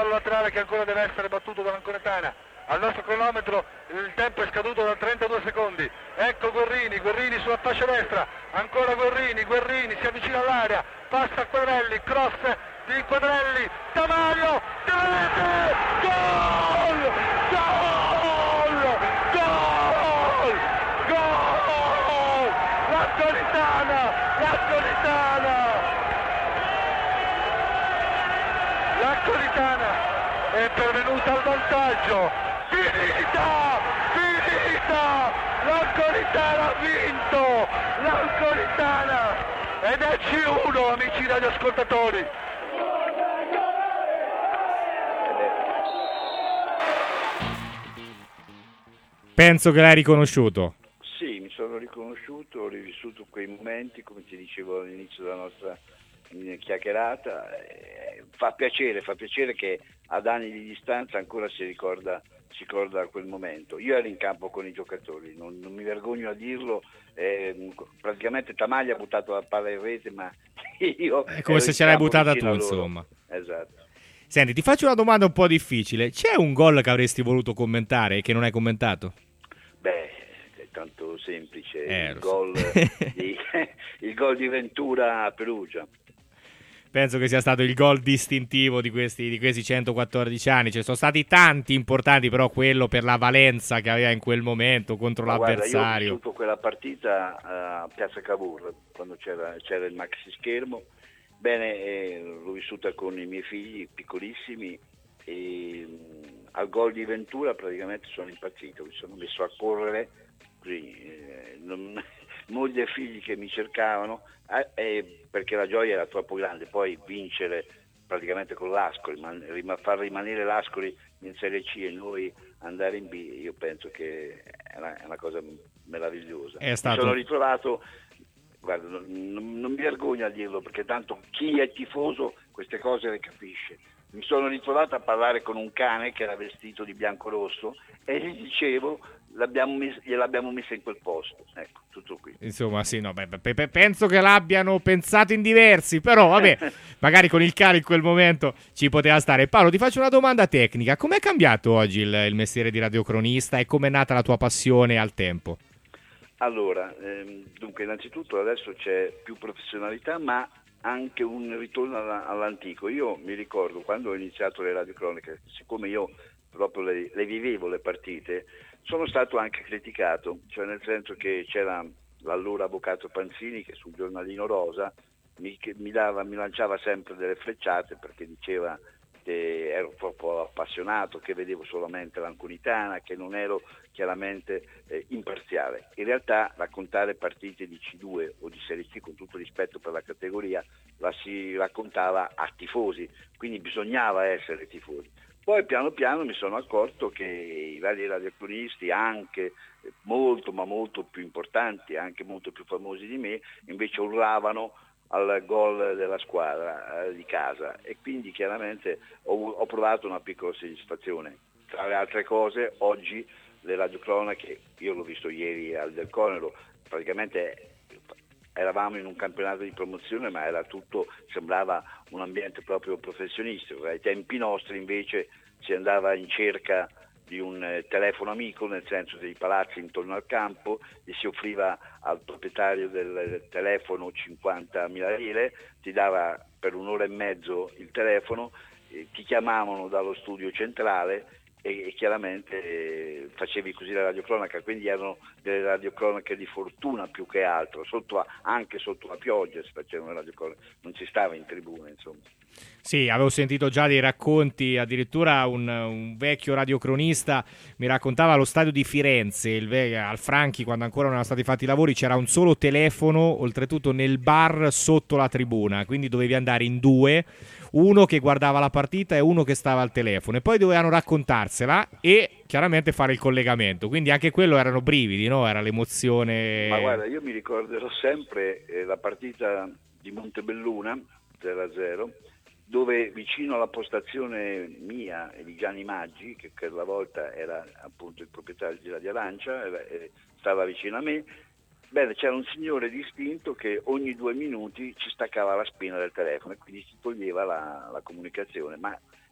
fallo laterale che ancora deve essere battuto dall'Anconetana. Al nostro cronometro il tempo è scaduto da trentadue secondi. Ecco Guerrini, Guerrini sulla fascia destra, ancora Guerrini, Guerrini si avvicina all'area, passa a Quadrelli, cross di Quadrelli, Tamaglio, rete, gol, gol, gol, gol, l'Anconitana, l'Anconitana, l'Anconitana è pervenuta al vantaggio. Finita! Finita! L'Anconitana ha vinto! L'Anconitana! Ed è C uno, amici radioascoltatori! Penso che l'hai riconosciuto. Sì, mi sono riconosciuto, ho rivissuto quei momenti, come ti dicevo all'inizio della nostra chiacchierata. Eh, fa piacere, fa piacere che ad anni di distanza ancora si ricorda si ricorda quel momento. Io ero in campo con i giocatori, non, non mi vergogno a dirlo, eh, praticamente Tamaglia ha buttato la palla in rete, ma io è come se ce l'hai buttata tu, insomma. Esatto. Senti, ti faccio una domanda un po' difficile. C'è un gol che avresti voluto commentare e che non hai commentato? Beh, è tanto semplice, eh, il, gol so. di, il gol di Ventura a Perugia. Penso che sia stato il gol distintivo di questi, di questi centoquattordici anni. Ci sono stati tanti importanti, però quello per la valenza che aveva in quel momento contro Ma l'avversario. Guarda, io ho vissuto quella partita a Piazza Cavour, quando c'era, c'era il maxi schermo. Bene, eh, l'ho vissuta con i miei figli piccolissimi e mh, al gol di Ventura praticamente sono impazzito, mi sono messo a correre così, eh, non, moglie e figli che mi cercavano, eh, eh, perché la gioia era troppo grande. Poi vincere praticamente con l'Ascoli, ma far rimanere l'Ascoli in Serie C e noi andare in B, io penso che è una, è una cosa meravigliosa. È stato... Mi sono ritrovato, guarda, non, non, non mi vergogno a dirlo, perché tanto chi è tifoso queste cose le capisce. Mi sono ritrovato a parlare con un cane che era vestito di bianco-rosso e gli dicevo l'abbiamo mes- gliel'abbiamo messa in quel posto, ecco, tutto qui. Insomma, sì, no, beh, pe- pe- penso che l'abbiano pensato in diversi, però vabbè, magari con il cane in quel momento ci poteva stare. Paolo, ti faccio una domanda tecnica: com'è cambiato oggi il, il mestiere di radiocronista e com'è nata la tua passione al tempo? Allora, ehm, dunque, innanzitutto adesso c'è più professionalità, ma anche un ritorno alla, all'antico. Io mi ricordo quando ho iniziato le radiocroniche, siccome io proprio le, le vivevo le partite, sono stato anche criticato, cioè nel senso che c'era l'allora avvocato Panzini che sul giornalino Rosa mi, che mi, dava, mi lanciava sempre delle frecciate perché diceva che ero troppo appassionato, che vedevo solamente l'Anconitana, che non ero chiaramente eh, imparziale. In realtà raccontare partite di C due o di Serie C, con tutto rispetto per la categoria, la si raccontava a tifosi, quindi bisognava essere tifosi. Poi piano piano mi sono accorto che i vari radiocronisti, anche molto ma molto più importanti, anche molto più famosi di me, invece urlavano al gol della squadra eh, di casa, e quindi chiaramente ho, ho provato una piccola soddisfazione. Tra le altre cose, oggi le radiocronache, io l'ho visto ieri al Del Conero, praticamente eravamo in un campionato di promozione, ma era tutto, sembrava un ambiente proprio professionistico. Ai tempi nostri invece si andava in cerca di un eh, telefono amico, nel senso dei palazzi intorno al campo, e si offriva al proprietario del telefono cinquantamila lire, ti dava per un'ora e mezzo il telefono, eh, ti chiamavano dallo studio centrale e, e chiaramente eh, facevi così la radiocronaca, quindi erano delle radiocronache di fortuna più che altro, sotto, anche sotto la pioggia si facevano le radiocronache, non si stava in tribuna, insomma. Sì, avevo sentito già dei racconti, addirittura un, un vecchio radiocronista mi raccontava allo stadio di Firenze, il, al Franchi, quando ancora non erano stati fatti i lavori, c'era un solo telefono, oltretutto nel bar sotto la tribuna, quindi dovevi andare in due, uno che guardava la partita e uno che stava al telefono, e poi dovevano raccontarsela e chiaramente fare il collegamento, quindi anche quello erano brividi, no? Era l'emozione. Ma guarda, io mi ricorderò sempre eh, la partita di Montebelluna zero a zero, dove vicino alla postazione mia e di Gianni Maggi, che quella volta era appunto il proprietario di Radio Arancia, eh, stava vicino a me, bene, c'era un signore distinto che ogni due minuti ci staccava la spina del telefono e quindi si toglieva la, la comunicazione, ma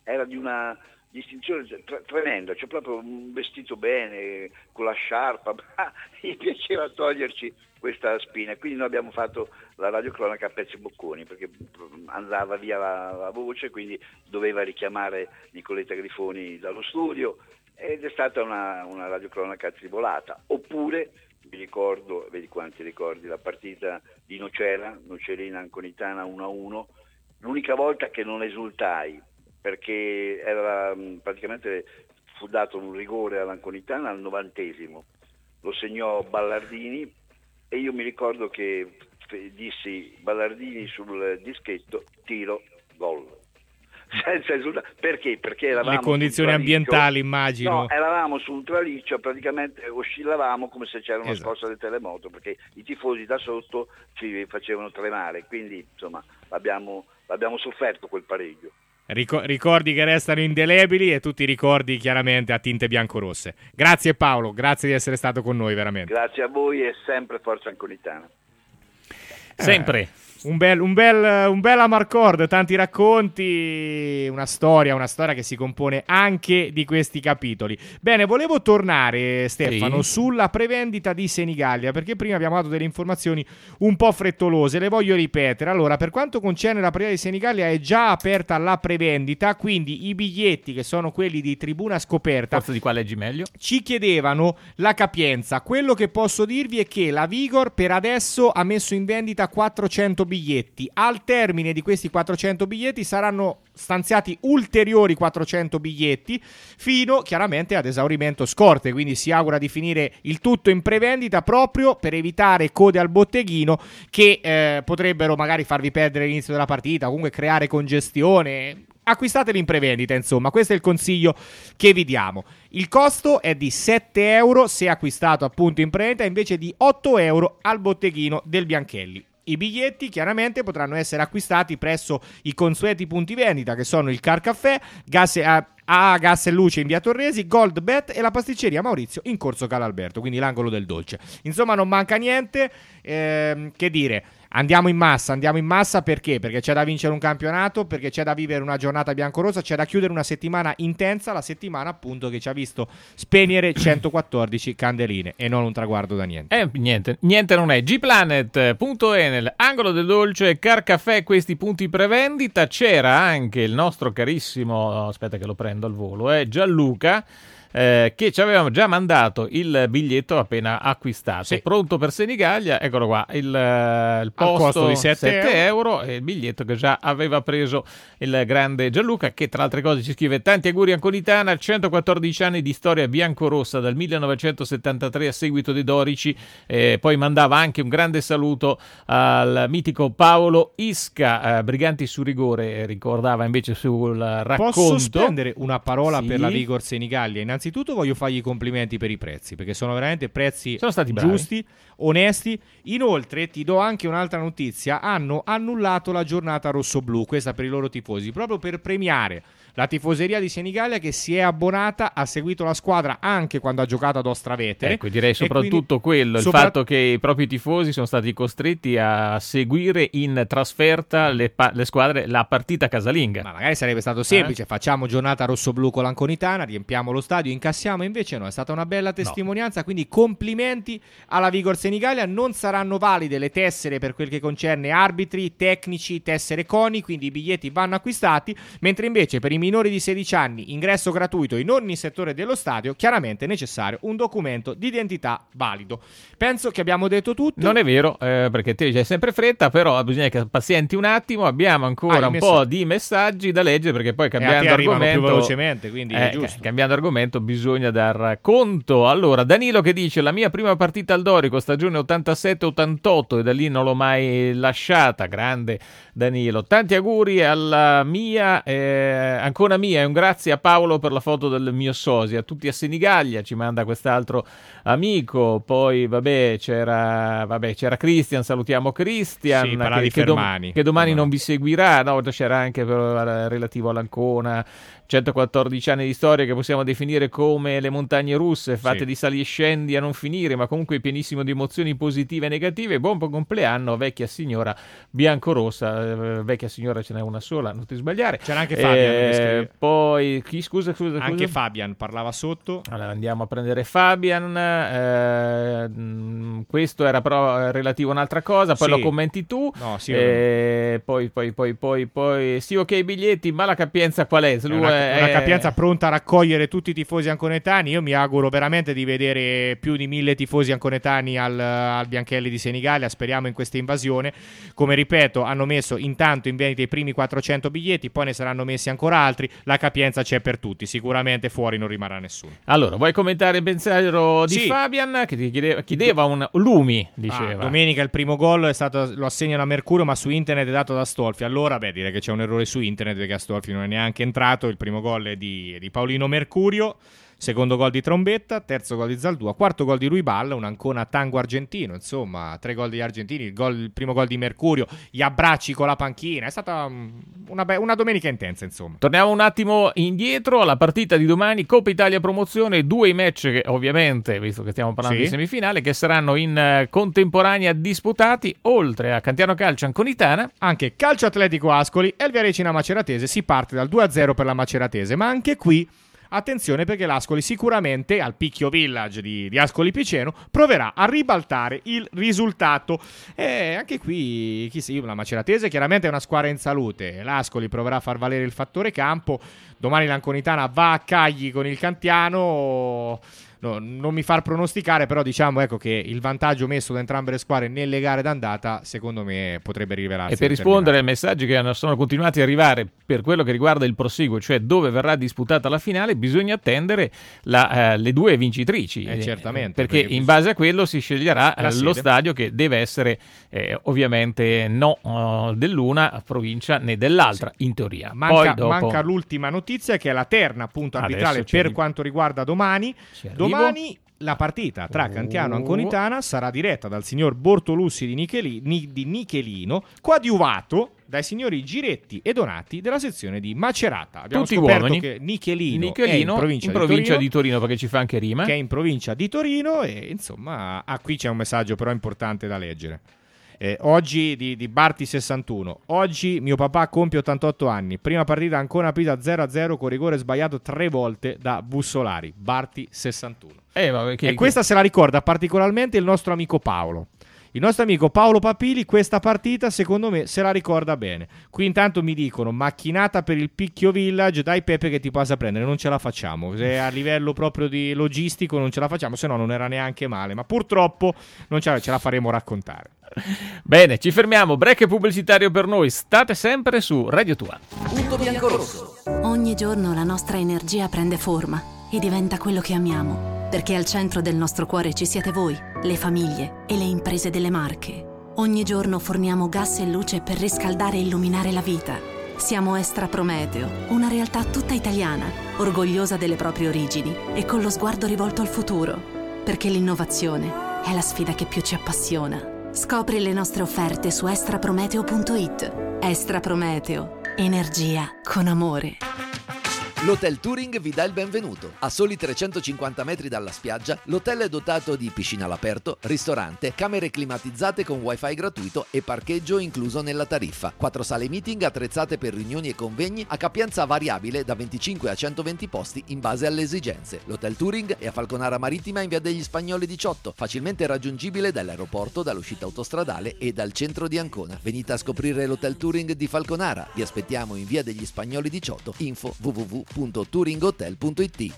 era di una distinzione tre- tremenda, cioè proprio un vestito bene, con la sciarpa, ma gli piaceva toglierci questa spina, quindi noi abbiamo fatto la radiocronaca a pezzi bocconi, perché andava via la, la voce, quindi doveva richiamare Nicoletta Grifoni dallo studio, ed è stata una, una radiocronaca tribolata. Oppure mi ricordo, vedi quanti ricordi, la partita di Nocera, Nocerina Anconitana uno a uno, l'unica volta che non esultai, perché era praticamente fu dato un rigore all'Anconitana al novantesimo, lo segnò Ballardini e io mi ricordo che dissi Ballardini sul dischetto, tiro, gol. Senza esultare. Perché? Perché eravamo le condizioni ambientali, immagino. No, eravamo su un traliccio, praticamente oscillavamo come se c'era una Esatto. scossa del terremoto, perché i tifosi da sotto ci facevano tremare, quindi insomma l'abbiamo, l'abbiamo sofferto quel pareggio. Ric- ricordi che restano indelebili e tutti i ricordi chiaramente a tinte biancorosse. Grazie Paolo, grazie di essere stato con noi veramente. Grazie a voi e sempre forza Anconitana. Sempre. Eh, un bel, un bel, un bel Amarcord, tanti racconti, una storia, una storia che si compone anche di questi capitoli. Bene, volevo tornare, Stefano, Sì. sulla prevendita di Senigallia, perché prima abbiamo dato delle informazioni un po' frettolose, le voglio ripetere. Allora, per quanto concerne la prevendita di Senigallia, è già aperta la prevendita, quindi i biglietti, che sono quelli di tribuna scoperta, Forza di qua leggi meglio. ci chiedevano la capienza. Quello che posso dirvi è che la Vigor per adesso ha messo in vendita quattrocento biglietti. Al termine di questi quattrocento biglietti saranno stanziati ulteriori quattrocento biglietti fino chiaramente ad esaurimento scorte, quindi si augura di finire il tutto in prevendita proprio per evitare code al botteghino che eh, potrebbero magari farvi perdere l'inizio della partita, comunque creare congestione. Acquistateli in prevendita, insomma, questo è il consiglio che vi diamo. Il costo è di sette euro se acquistato appunto in prevendita, invece di otto euro al botteghino del Bianchelli. I biglietti chiaramente potranno essere acquistati presso i consueti punti vendita, che sono il Car Caffè, Gas e, a, a Gas e Luce in via Torresi, Gold Bet e la pasticceria Maurizio in corso Calalberto, quindi l'angolo del dolce. Insomma, non manca niente, ehm, che dire. Andiamo in massa, andiamo in massa perché? Perché c'è da vincere un campionato, perché c'è da vivere una giornata biancorosa, c'è da chiudere una settimana intensa, la settimana appunto che ci ha visto spegnere centoquattordici candeline e non un traguardo da niente. Eh, niente, niente non è. Gplanet punto enel, angolo del dolce, Car Caffè, questi punti prevendita. C'era anche il nostro carissimo, aspetta che lo prendo al volo, eh, Gianluca, Eh, che ci avevamo già mandato il biglietto appena acquistato, Sì. pronto per Senigallia, eccolo qua, il, eh, il posto costo di sette euro e il biglietto che già aveva preso il grande Gianluca, che tra altre cose ci scrive: tanti auguri Anconitana, centoquattordici anni di storia biancorossa dal millenovecentosettantatré a seguito dei Dorici, eh, poi mandava anche un grande saluto al mitico Paolo Isca, eh, Briganti su rigore, ricordava invece sul racconto. Posso spendere una parola Sì. per la Vigor Senigallia? Innanzitutto voglio fargli i complimenti per i prezzi, perché sono veramente prezzi Sono stati bravi. giusti, onesti. Inoltre ti do anche un'altra notizia: hanno annullato la giornata rosso-blu, questa per i loro tifosi, proprio per premiare la tifoseria di Senigallia che si è abbonata, ha seguito la squadra anche quando ha giocato ad Ostravetere. Ecco, direi E soprattutto quindi- quello, il sopra- fatto che i propri tifosi sono stati costretti a seguire in trasferta le, pa- le squadre, la partita casalinga. Ma magari sarebbe stato semplice, facciamo giornata rosso-blu con l'Anconitana, riempiamo lo stadio, incassiamo, invece no, è stata una bella testimonianza, quindi complimenti alla Vigor Senigallia. Non saranno valide le tessere per quel che concerne arbitri, tecnici, tessere CONI, quindi i biglietti vanno acquistati, mentre invece per i minori di sedici anni, ingresso gratuito in ogni settore dello stadio, chiaramente è necessario un documento di identità valido. Penso che abbiamo detto tutto. Non è vero, eh, perché te c'hai sempre fretta, però bisogna che pazienti un attimo, abbiamo ancora Ah, i un messaggi. po' di messaggi da leggere, perché poi E a te cambiando arrivano argomento più velocemente, quindi è eh, giusto. cambiando argomento bisogna dar conto. Allora, Danilo che dice: la mia prima partita al Dorico stagione ottantasette ottantotto e da lì non l'ho mai lasciata. Grande Danilo, tanti auguri alla mia, eh, ancora mia, e un grazie a Paolo per la foto del mio sosia. A tutti a Senigallia, ci manda quest'altro amico. Poi vabbè c'era vabbè c'era Christian, salutiamo Christian, Sì, parlavi che, che, dom- Fermani. che domani No. non vi seguirà. No, c'era anche per, relativo all'Ancona, centoquattordici anni di storia che possiamo definire come le montagne russe, fatte Sì. di sali e scendi a non finire, ma comunque pienissimo di emozioni positive e negative. Buon compleanno vecchia signora biancorossa. Eh, vecchia signora ce n'è una sola, non ti sbagliare. C'era anche Fabio, mi Eh, Eh, poi chi scusa, scusa, Anche scusa? Fabian parlava sotto. Allora andiamo a prendere Fabian. Eh, mh, questo era però relativo a un'altra cosa, poi Sì. lo commenti tu. No, sì, eh, poi, poi, poi, poi, poi, sì, ok, i biglietti, ma la capienza qual è? Se È lui una, è- una capienza pronta a raccogliere tutti i tifosi anconetani. Io mi auguro veramente di vedere più di mille tifosi anconetani al, al Bianchelli di Senigallia. Speriamo in questa invasione. Come ripeto, hanno messo intanto in vendita i primi quattrocento biglietti, poi ne saranno messi ancora altri. La capienza c'è per tutti, sicuramente fuori non rimarrà nessuno. Allora, vuoi commentare il pensiero di Sì. Fabian che ti chiedeva, chiedeva un Lumi, diceva. Ah, domenica il primo gol è stato, lo assegnano a Mercurio, ma su internet è dato da Stolfi. Allora, beh, direi che c'è un errore su internet, perché a Stolfi non è neanche entrato. Il primo gol è di, è di Paolino Mercurio, secondo gol di Trombetta, terzo gol di Zaldua, quarto gol di Ruibal, un Ancona tango argentino, insomma, tre gol degli argentini, il, gol, il primo gol di Mercurio, gli abbracci con la panchina. È stata um, una, be- una domenica intensa, insomma. Torniamo un attimo indietro alla partita di domani, Coppa Italia Promozione, due i match che ovviamente, visto che stiamo parlando Sì. di semifinale, che saranno in eh, contemporanea disputati, oltre a Cantiano Calcio Anconitana, anche Calcio Atletico Ascoli e il Viarecina Maceratese. Si parte dal due a zero per la Maceratese, ma anche qui attenzione, perché l'Ascoli sicuramente al Picchio Village di, di Ascoli Piceno proverà a ribaltare il risultato. E anche qui chi si, la Maceratese chiaramente è una squadra in salute, l'Ascoli proverà a far valere il fattore campo. Domani l'Anconitana va a Cagli con il Cantiano. No, non mi far pronosticare, però diciamo ecco che il vantaggio messo da entrambe le squadre nelle gare d'andata secondo me potrebbe rivelarsi. e per rispondere ai messaggi che hanno- sono continuati a arrivare per quello che riguarda il proseguo, cioè dove verrà disputata la finale, bisogna attendere la, eh, le due vincitrici. Eh, certamente, perché, perché in base a quello si sceglierà la eh, lo sede. stadio, che deve essere eh, ovviamente no eh, dell'una provincia né dell'altra, in teoria. Manca, Poi dopo manca l'ultima notizia, che è la terna appunto arbitrale Adesso ci per arri- quanto riguarda domani. Ci arrivo. Domani la partita tra Cantiano e Oh. Anconitana sarà diretta dal signor Bortolussi di, Nicheli- Ni- di Nichelino, coadiuvato dai signori Giretti e Donati della sezione di Macerata. Abbiamo Tutti scoperto uomini. che Nichelino, Nichelino è in provincia, in provincia di, Torino, di Torino, perché ci fa anche rima. che è in provincia di Torino, e insomma, ah, qui c'è un messaggio però importante da leggere. Eh, oggi di, di Barti sessantuno. Oggi mio papà compie ottantotto anni. Prima partita ancora aprita zero a zero con rigore sbagliato tre volte da Bussolari. Barti sessantuno. Eh, ma perché- E questa se la ricorda particolarmente il nostro amico Paolo. Il nostro amico Paolo Papili questa partita secondo me se la ricorda bene. Qui intanto mi dicono macchinata per il Picchio Village, dai Pepe che ti passa a prendere, non ce la facciamo. Se a livello proprio di logistico non ce la facciamo, se no non era neanche male, ma purtroppo non ce la, ce la faremo raccontare. Bene, ci fermiamo, break pubblicitario per noi, state sempre su Radio Tua. Punto biancorosso. Ogni giorno la nostra energia prende forma e diventa quello che amiamo, perché al centro del nostro cuore ci siete voi, le famiglie e le imprese delle Marche. Ogni giorno forniamo gas e luce per riscaldare e illuminare la vita. Siamo Estra Prometeo, una realtà tutta italiana, orgogliosa delle proprie origini e con lo sguardo rivolto al futuro, perché l'innovazione è la sfida che più ci appassiona. Scopri le nostre offerte su estraprometeo punto it. Estra Prometeo, energia con amore. L'Hotel Touring vi dà il benvenuto. A soli trecentocinquanta metri dalla spiaggia, l'hotel è dotato di piscina all'aperto, ristorante, camere climatizzate con wifi gratuito e parcheggio incluso nella tariffa. Quattro sale meeting attrezzate per riunioni e convegni a capienza variabile da venticinque a centoventi posti in base alle esigenze. L'Hotel Touring è a Falconara Marittima in via degli Spagnoli diciotto, facilmente raggiungibile dall'aeroporto, dall'uscita autostradale e dal centro di Ancona. Venite a scoprire l'Hotel Touring di Falconara. Vi aspettiamo in via degli Spagnoli diciotto. Info w w w punto touringhotel punto it.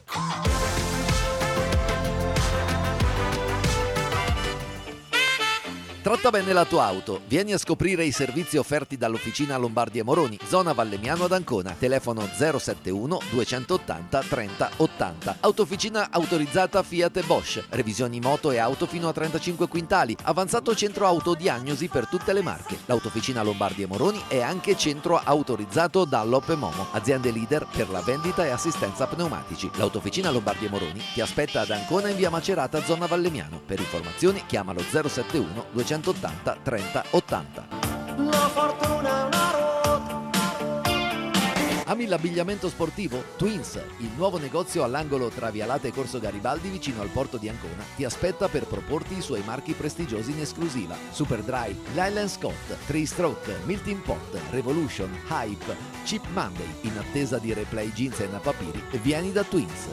Tratta bene la tua auto. Vieni a scoprire i servizi offerti dall'Officina Lombardi e Moroni, zona Vallemiano ad Ancona. Telefono zero sette uno duecentottanta trenta ottanta. Autofficina autorizzata Fiat e Bosch. Revisioni moto e auto fino a trentacinque quintali. Avanzato centro autodiagnosi per tutte le marche. L'Autofficina Lombardi e Moroni è anche centro autorizzato Dunlop e Momo, aziende leader per la vendita e assistenza pneumatici. L'Autofficina Lombardi e Moroni ti aspetta ad Ancona in via Macerata, zona Vallemiano. Per informazioni chiamalo zero sette uno duecentottanta trenta ottanta. La fortuna è una ruota. Ami l'abbigliamento sportivo? Twins, il nuovo negozio all'angolo tra Vialate e Corso Garibaldi vicino al porto di Ancona, ti aspetta per proporti i suoi marchi prestigiosi in esclusiva. Superdry, Lylan Scott, Three Stroke, Milton Pot, Revolution, Hype, Cheap Monday, in attesa di replay jeans e nappapiri, vieni da Twins.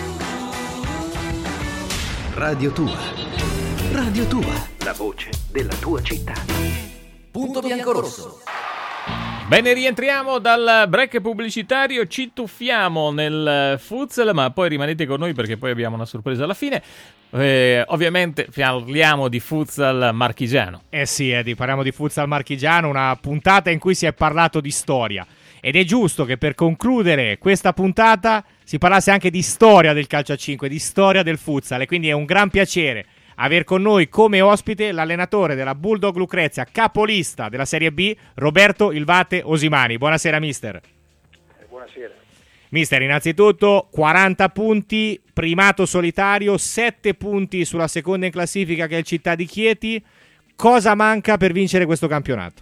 Radio Tua. Radio Tua, la voce della tua città. Punto biancorosso. Bene, rientriamo dal break pubblicitario, ci tuffiamo nel futsal, ma poi rimanete con noi perché poi abbiamo una sorpresa alla fine. Eh, ovviamente parliamo di futsal marchigiano. Eh sì, Eddie, parliamo di futsal marchigiano, una puntata in cui si è parlato di storia. Ed è giusto che per concludere questa puntata si parlasse anche di storia del calcio a cinque, di storia del futsal, e quindi è un gran piacere aver con noi come ospite l'allenatore della Bulldog Lucrezia, capolista della Serie B, Roberto Ilvate Osimani. Buonasera mister. Eh, buonasera. Mister, innanzitutto quaranta punti, primato solitario, sette punti sulla seconda in classifica che è il Città di Chieti. Cosa manca per vincere questo campionato?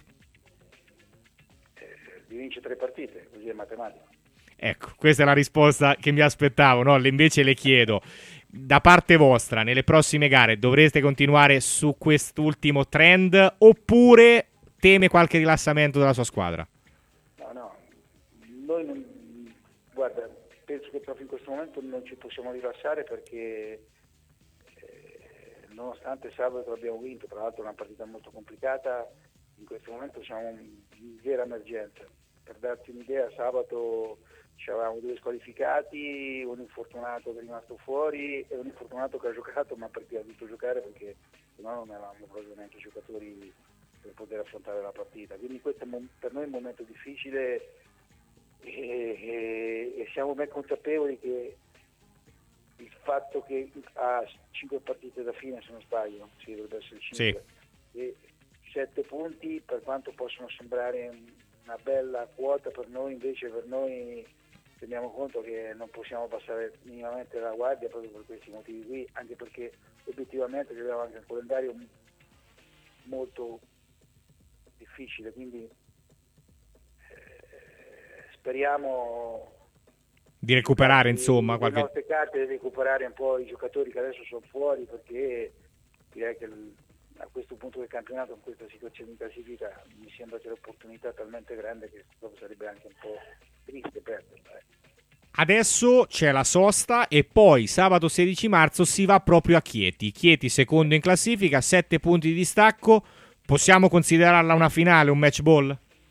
Eh, di vincere tre partite, così è matematica. Ecco, questa è la risposta che mi aspettavo, no? Invece le chiedo, da parte vostra, nelle prossime gare dovreste continuare su quest'ultimo trend oppure teme qualche rilassamento della sua squadra? No, no, noi non, guarda, penso che proprio in questo momento non ci possiamo rilassare perché eh, nonostante sabato abbiamo vinto, tra l'altro una partita molto complicata, in questo momento siamo in vera emergenza. Per darti un'idea, sabato avevamo due squalificati, un infortunato che è rimasto fuori e un infortunato che ha giocato ma perché ha dovuto giocare perché sennò non avevamo proprio neanche giocatori per poter affrontare la partita. Quindi questo è per noi è un momento difficile e, e, e siamo ben consapevoli che il fatto che ha cinque partite da fine, se non sbaglio, sì, dovrebbe essere cinque, sì. E sette punti, per quanto possono sembrare una bella quota per noi, invece per noi teniamo conto che non possiamo passare minimamente la guardia proprio per questi motivi qui, anche perché obiettivamente abbiamo anche un calendario molto difficile, quindi eh, speriamo di recuperare di, insomma di qualche... le nostre carte, di recuperare un po' i giocatori che adesso sono fuori, perché direi che a questo punto del campionato, in questa situazione di classifica, mi sembra che l'opportunità è talmente grande che proprio sarebbe anche un po' triste perderla. Eh. Adesso c'è la sosta e poi sabato sedici marzo si va proprio a Chieti. Chieti secondo in classifica, sette punti di distacco. Possiamo considerarla una finale, un match ball?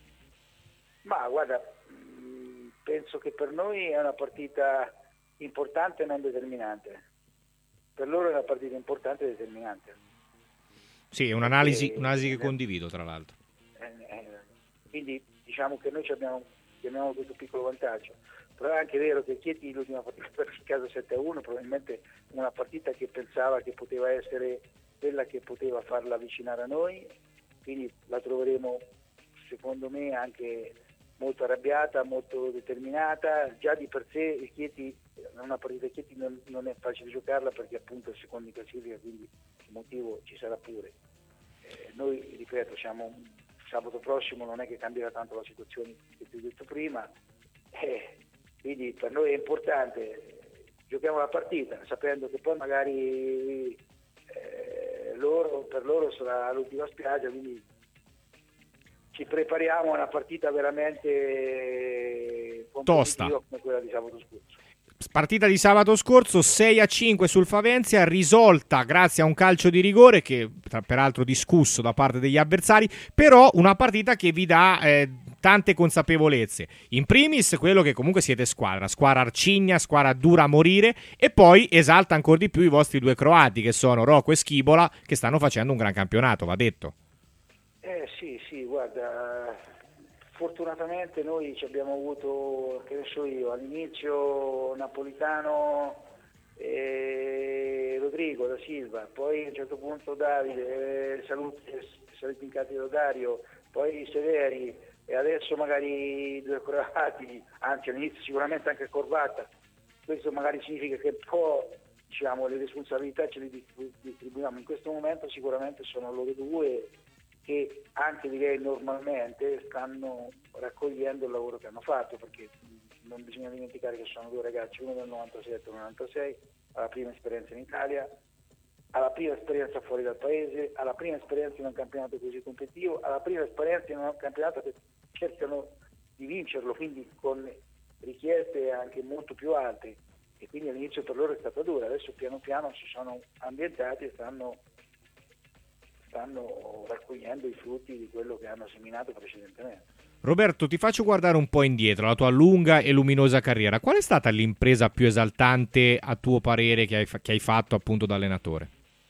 Ma guarda, penso che per noi è una partita importante e non determinante. Per loro è una partita importante e determinante. Sì, è un'analisi, un'analisi che condivido tra l'altro. Eh, eh, quindi diciamo che noi abbiamo, abbiamo questo piccolo vantaggio, però è anche vero che Chieti l'ultima partita per il caso sette a uno, probabilmente una partita che pensava che poteva essere quella che poteva farla avvicinare a noi, quindi la troveremo secondo me anche molto arrabbiata, molto determinata. Già di per sé il Chieti, una partita Chieti non, non è facile giocarla perché appunto è il secondo in classifica, quindi il motivo ci sarà pure. Eh, noi, ripeto, siamo sabato prossimo, non è che cambierà tanto la situazione che ti ho detto prima, eh, quindi per noi è importante, giochiamo la partita sapendo che poi magari eh, loro, per loro sarà l'ultima spiaggia, quindi ci prepariamo a una partita veramente tosta come quella di sabato scorso. Partita di sabato scorso, sei a cinque sul Favenzia, risolta grazie a un calcio di rigore che peraltro discusso da parte degli avversari, però una partita che vi dà eh, tante consapevolezze. In primis quello che comunque siete squadra, squadra arcigna, squadra dura a morire, e poi esalta ancora di più i vostri due croati che sono Rocco e Schibola, che stanno facendo un gran campionato, va detto. Eh sì, sì, guarda, fortunatamente noi ci abbiamo avuto, che ne so io, all'inizio Napolitano e Rodrigo da Silva, poi a un certo punto Davide, Salute, salito in carica Dario, poi Severi e adesso magari due croati, anzi all'inizio sicuramente anche Corvata. Questo magari significa che un po', diciamo, le responsabilità ce le distribuiamo in questo momento, sicuramente sono loro due che anche direi normalmente stanno raccogliendo il lavoro che hanno fatto, perché non bisogna dimenticare che sono due ragazzi, uno del novantasette e uno del novantasei, alla prima esperienza in Italia, alla prima esperienza fuori dal paese, alla prima esperienza in un campionato così competitivo, alla prima esperienza in un campionato che cercano di vincerlo, quindi con richieste anche molto più alte, e quindi all'inizio per loro è stata dura, adesso piano piano si sono ambientati e stanno, stanno raccogliendo i frutti di quello che hanno seminato precedentemente. Roberto, ti faccio guardare un po' indietro la tua lunga e luminosa carriera. Qual è stata l'impresa più esaltante a tuo parere che hai, che hai fatto appunto da allenatore?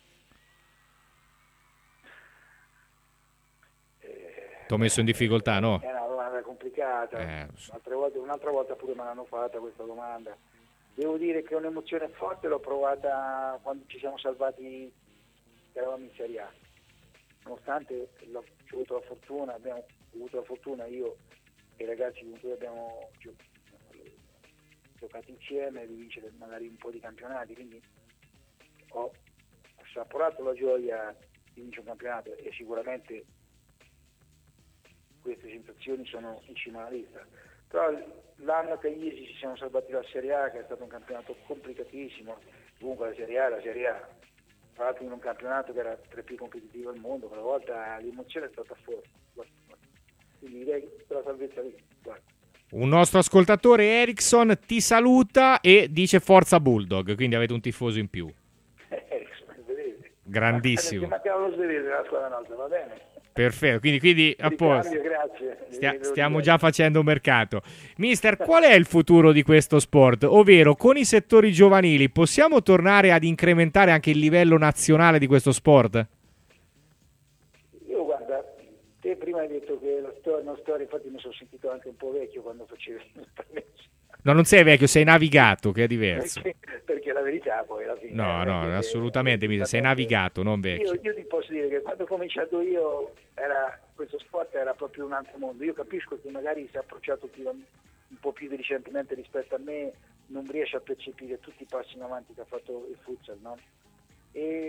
Ti ho messo in difficoltà, no? È una domanda complicata, Eh, un'altra volta, un'altra volta pure me l'hanno fatta questa domanda. Devo dire che un'emozione forte l'ho provata quando ci siamo salvati, che eravamo in Serie A. Nonostante l'ho, ho avuto la fortuna, abbiamo avuto la fortuna io e i ragazzi con cui abbiamo gio- giocato insieme di vincere magari un po' di campionati, quindi ho assaporato la gioia di vincere un campionato e sicuramente queste sensazioni sono in cima alla lista. Però l'anno che gli si siamo salvati dalla Serie A, che è stato un campionato complicatissimo, comunque la Serie A è la Serie A, tra l'altro in un campionato che era tra i più competitivi al mondo, quella volta l'emozione è stata forte, quindi direi che la salvezza lì, guarda. Un nostro ascoltatore, Erickson, ti saluta e dice forza Bulldog, quindi avete un tifoso in più. Erickson, svedese. Grandissimo. Ma mancava lo svedese nella squadra nostra, va bene? Perfetto, quindi, quindi apposta. Ricambio, grazie. Stia, stiamo già facendo un mercato. Mister, qual è il futuro di questo sport? Ovvero, con i settori giovanili possiamo tornare ad incrementare anche il livello nazionale di questo sport? Io guarda, te prima hai detto che la storia, una storia, infatti mi sono sentito anche un po' vecchio quando facevi il permesso. No, non sei vecchio, sei navigato, che è diverso. Perché, perché la verità poi alla fine... No, no, perché, assolutamente, mister, sei navigato, non vecchio. Io, io ti posso dire che quando ho cominciato io, era, questo sport era proprio un altro mondo. Io capisco che magari si è approcciato più, un po' più recentemente rispetto a me, non riesce a percepire tutti i passi in avanti che ha fatto il futsal, no? E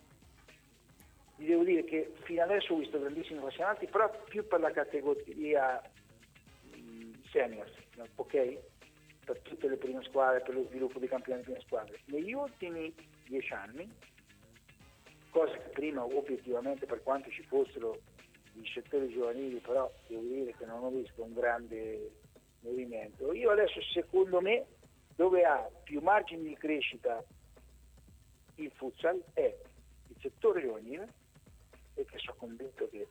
vi devo dire che fino adesso ho visto grandissimi passi avanti, però più per la categoria mh, seniors, no? Ok? Per tutte le prime squadre, per lo sviluppo dei campioni di prime squadre. Negli ultimi dieci anni, cosa che prima obiettivamente, per quanto ci fossero i settori giovanili, però devo dire che non ho visto un grande movimento. Io adesso, secondo me, dove ha più margini di crescita il futsal è il settore giovanile, e che sono convinto che,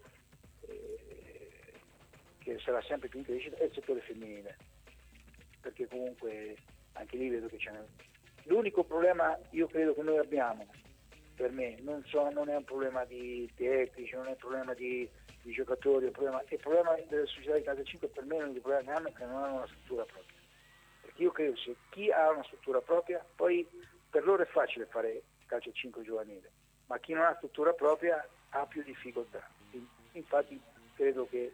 eh, che sarà sempre più in crescita, è il settore femminile, perché comunque anche lì vedo che c'è l'unico problema, io credo che noi abbiamo, per me non, so, non è un problema di tecnici, non è un problema di, di giocatori, è un problema, è il problema delle società di calcio cinque, per me è il problema che hanno, che non hanno una struttura propria, perché io credo che chi ha una struttura propria, poi per loro è facile fare calcio cinque giovanile, ma chi non ha struttura propria ha più difficoltà. Infatti credo che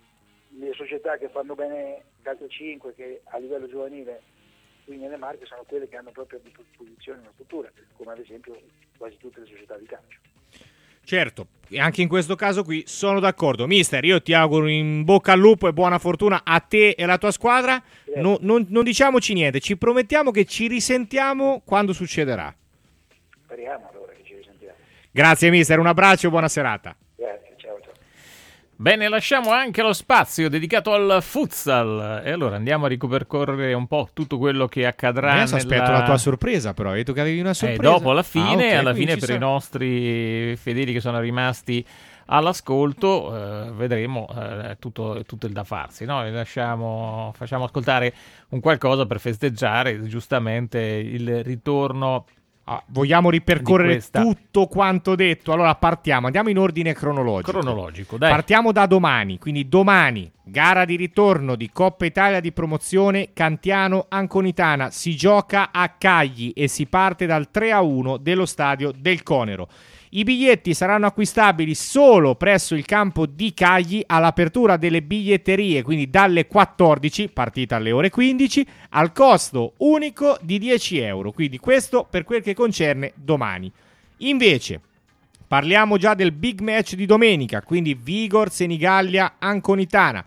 le società che fanno bene calcio cinque, che a livello giovanile qui nelle Marche, sono quelle che hanno proprio a disposizione una struttura, come ad esempio quasi tutte le società di calcio. Certo, e anche in questo caso qui sono d'accordo. Mister, io ti auguro in bocca al lupo e buona fortuna a te e alla tua squadra. No, non, non diciamoci niente, ci promettiamo che ci risentiamo quando succederà. Speriamo allora che ci risentiamo. Grazie mister, un abbraccio e buona serata. Grazie, ciao ciao. Bene, lasciamo anche lo spazio dedicato al futsal e allora andiamo a ripercorrere un po' tutto quello che accadrà. Adesso nella... aspetto la tua sorpresa, però hai detto che avevi una sorpresa. Eh, dopo alla fine, ah, okay, alla fine per sa... i nostri fedeli che sono rimasti all'ascolto, eh, vedremo eh, tutto, tutto il da farsi, no? E lasciamo, facciamo ascoltare un qualcosa per festeggiare giustamente il ritorno. Ah, vogliamo ripercorrere questa... tutto quanto detto? Allora partiamo, andiamo in ordine cronologico. Cronologico, dai. Partiamo da domani, quindi domani, gara di ritorno di Coppa Italia di promozione Cantiano-Anconitana. Si gioca a Cagli e si parte dal tre a uno dello stadio del Conero. I biglietti saranno acquistabili solo presso il campo di Cagli all'apertura delle biglietterie, quindi dalle quattordici, partita alle ore quindici, al costo unico di dieci euro. Quindi questo per quel che concerne domani. Invece, parliamo già del big match di domenica, quindi Vigor Senigallia Anconitana.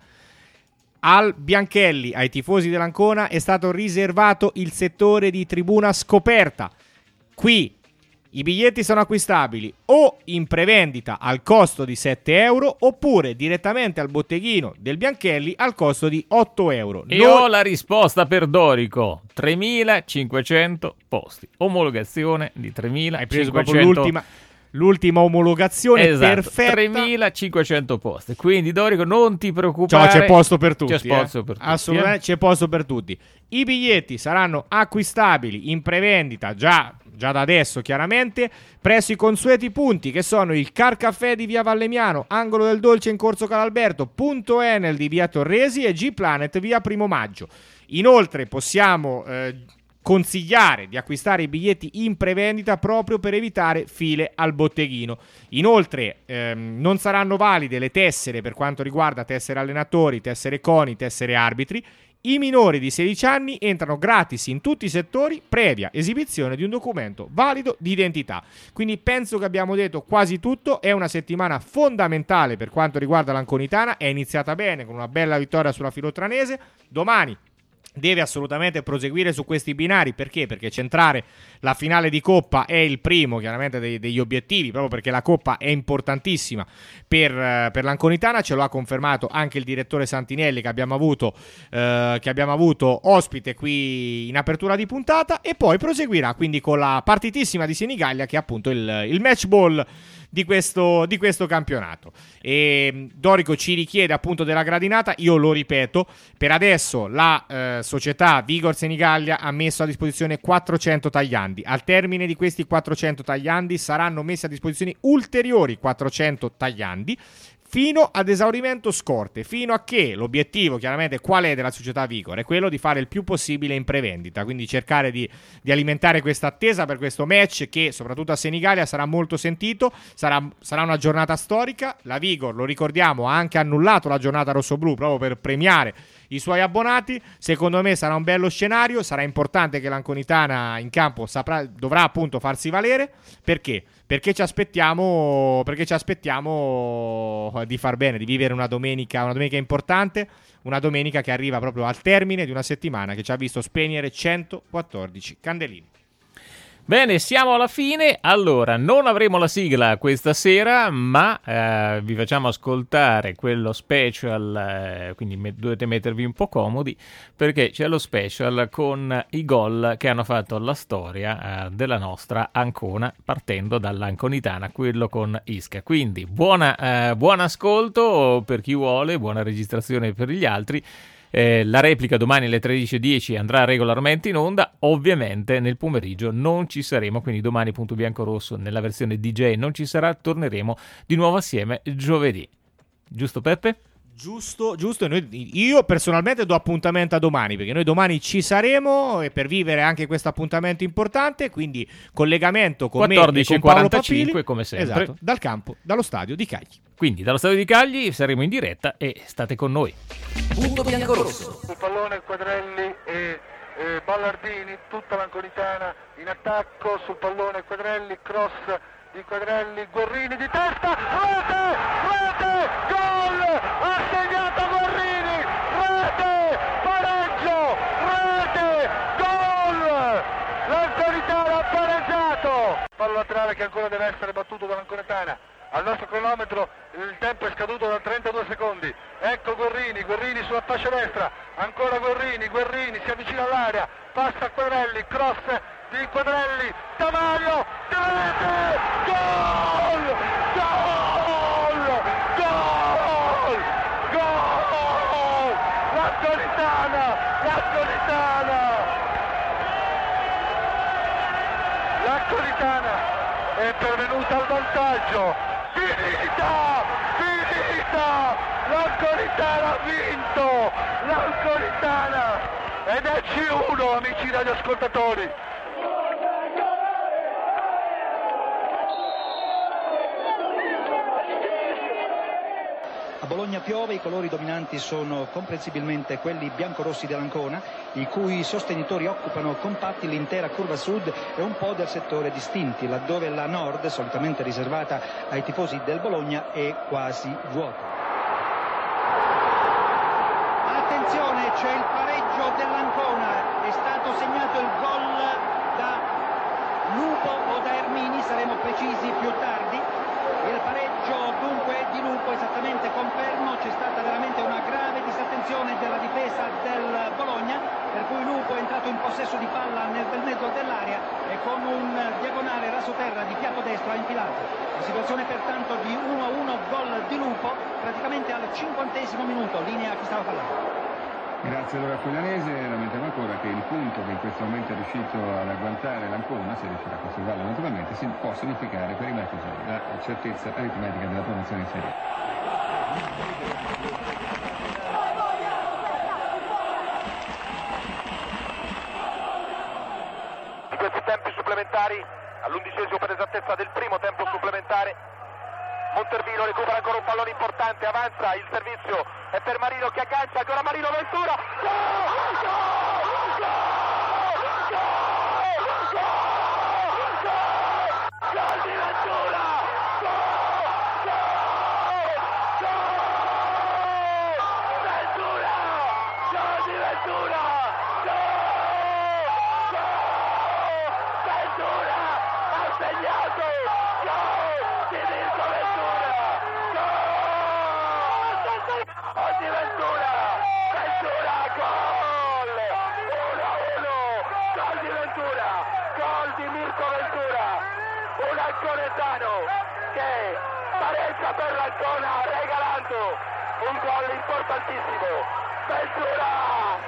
Al Bianchelli, ai tifosi dell'Ancona, è stato riservato il settore di tribuna scoperta. Qui i biglietti sono acquistabili o in prevendita al costo di sette euro oppure direttamente al botteghino del Bianchelli al costo di otto euro. E Noi... ho la risposta per Dorico: tremilacinquecento posti. Omologazione di tremilacinquecento. Hai preso proprio l'ultima, l'ultima omologazione, esatto, perfetta. tremilacinquecento posti. Quindi Dorico, non ti preoccupare. Cioè, c'è posto per tutti. C'è posto eh? per tutti. Assolutamente, eh? c'è posto per tutti. I biglietti saranno acquistabili in prevendita già, già da adesso chiaramente presso i consueti punti che sono il Car Caffè di via Vallemiano, angolo del Dolce in corso Calalberto, Punto Enel di via Torresi e G-Planet via Primo Maggio. Inoltre possiamo eh, consigliare di acquistare i biglietti in prevendita proprio per evitare file al botteghino. Inoltre ehm, non saranno valide le tessere per quanto riguarda tessere allenatori, tessere coni, tessere arbitri. I minori di sedici anni entrano gratis in tutti i settori previa esibizione di un documento valido di identità. Quindi penso che abbiamo detto quasi tutto. È una settimana fondamentale per quanto riguarda l'Anconitana. È iniziata bene con una bella vittoria sulla Filotranese. Domani deve assolutamente proseguire su questi binari. Perché? Perché centrare la finale di Coppa è il primo chiaramente dei, degli obiettivi, proprio perché la Coppa è importantissima per, uh, per l'Anconitana. Ce lo ha confermato anche il direttore Santinelli che abbiamo avuto uh, che abbiamo avuto ospite qui in apertura di puntata, e poi proseguirà quindi con la partitissima di Senigallia, che è appunto il, il match ball di questo, di questo campionato. E Dorico ci richiede appunto della gradinata. Io lo ripeto, per adesso la eh, società Vigor Senigallia ha messo a disposizione quattrocento tagliandi. Al termine di questi quattrocento tagliandi saranno messi a disposizione ulteriori quattrocento tagliandi fino ad esaurimento scorte, fino a che l'obiettivo chiaramente qual è della società Vigor? È quello di fare il più possibile in prevendita, quindi cercare di, di alimentare questa attesa per questo match che soprattutto a Senigallia sarà molto sentito. Sarà, sarà una giornata storica. La Vigor, lo ricordiamo, ha anche annullato la giornata rossoblu proprio per premiare i suoi abbonati. Secondo me sarà un bello scenario. Sarà importante che l'Anconitana in campo saprà, dovrà appunto farsi valere. Perché? Perché ci aspettiamo perché ci aspettiamo di far bene, di vivere una domenica, una domenica importante, una domenica che arriva proprio al termine di una settimana che ci ha visto spegnere centoquattordici candeline. Bene, siamo alla fine. Allora, non avremo la sigla questa sera, ma eh, vi facciamo ascoltare quello special, eh, quindi me- dovete mettervi un po' comodi, perché c'è lo special con i gol che hanno fatto la storia eh, della nostra Ancona, partendo dall'Anconitana, quello con Ischia. Quindi buona, eh, buon ascolto per chi vuole, buona registrazione per gli altri. Eh, la replica domani alle tredici e dieci andrà regolarmente in onda. Ovviamente nel pomeriggio non ci saremo, quindi domani Punto Biancorosso nella versione D J non ci sarà, torneremo di nuovo assieme giovedì. Giusto Peppe? Giusto, giusto. E noi, io personalmente do appuntamento a domani, perché noi domani ci saremo e per vivere anche questo appuntamento importante, quindi collegamento con me e con Paolo Papili, come sempre. Esatto, dal campo, dallo stadio di Cagli. Quindi dallo stadio di Cagli saremo in diretta e state con noi. Punto Biancorosso. Sul pallone Quadrelli e eh, Ballardini, tutta l'Anconitana in attacco, sul pallone Quadrelli, cross di Quadrelli, Guerrini di testa, rete, rete, gol, ha segnato Guerrini, rete, pareggio, rete, gol, l'Anconitana ha pareggiato, fallo laterale che ancora deve essere battuto dall'Anconitana. Al nostro cronometro il tempo è scaduto da trentadue secondi. Ecco Guerrini, Guerrini sulla fascia destra, ancora Guerrini, Guerrini si avvicina all'area, passa a Quadrelli, cross di Quadrelli, Tamario, rete, gol, gol, gol, gol, l'Anconitana, l'Anconitana, l'Anconitana è pervenuta al vantaggio. Finita! Finita! L'Anconitana ha vinto! L'Anconitana! Ed è C uno, amici radioascoltatori! A Bologna piove, i colori dominanti sono comprensibilmente quelli biancorossi dell'Ancona, i cui sostenitori occupano compatti l'intera curva sud e un po' del settore distinti, laddove la nord, solitamente riservata ai tifosi del Bologna, è quasi vuota. Attenzione, c'è il pareggio dell'Ancona, è stato segnato il gol da Lupo o da Ermini, saremo precisi più tardi. Il pareggio dunque di Lupo, esattamente confermo, c'è stata veramente una grave disattenzione della difesa del Bologna, per cui Lupo è entrato in possesso di palla nel bel mezzo dell'area e con un diagonale rasoterra di fiato destro ha infilato. La situazione pertanto di uno a uno, gol di Lupo praticamente al cinquantesimo minuto, linea a chi stava parlando. Grazie allora Fuglianese, lamentiamo ancora che il punto che in questo momento è riuscito ad agguantare l'Ancona, se riuscirà a conservarlo naturalmente, si può significare per i marchigiani la certezza aritmetica della promozione in Serie A. Di questi tempi supplementari, all'undicesimo per esattezza del primo tempo supplementare, Montervino recupera ancora un pallone importante, avanza, il servizio è per Marino che aggancia, ancora Marino Ventura, gol! Gol! Gol! Gol! Gol! Gol di Ventura! Gol! Gol! Gol! Ventura! Gol di Ventura! Gol! Gol! Ventura ha segnato! Gol di Mirko Ventura! Oggi Ventura, Ventura, gol! uno a uno, gol di Ventura, gol di Mirko Ventura, un anconetano che pareggia per l'Ancona regalando un gol importantissimo. Ventura!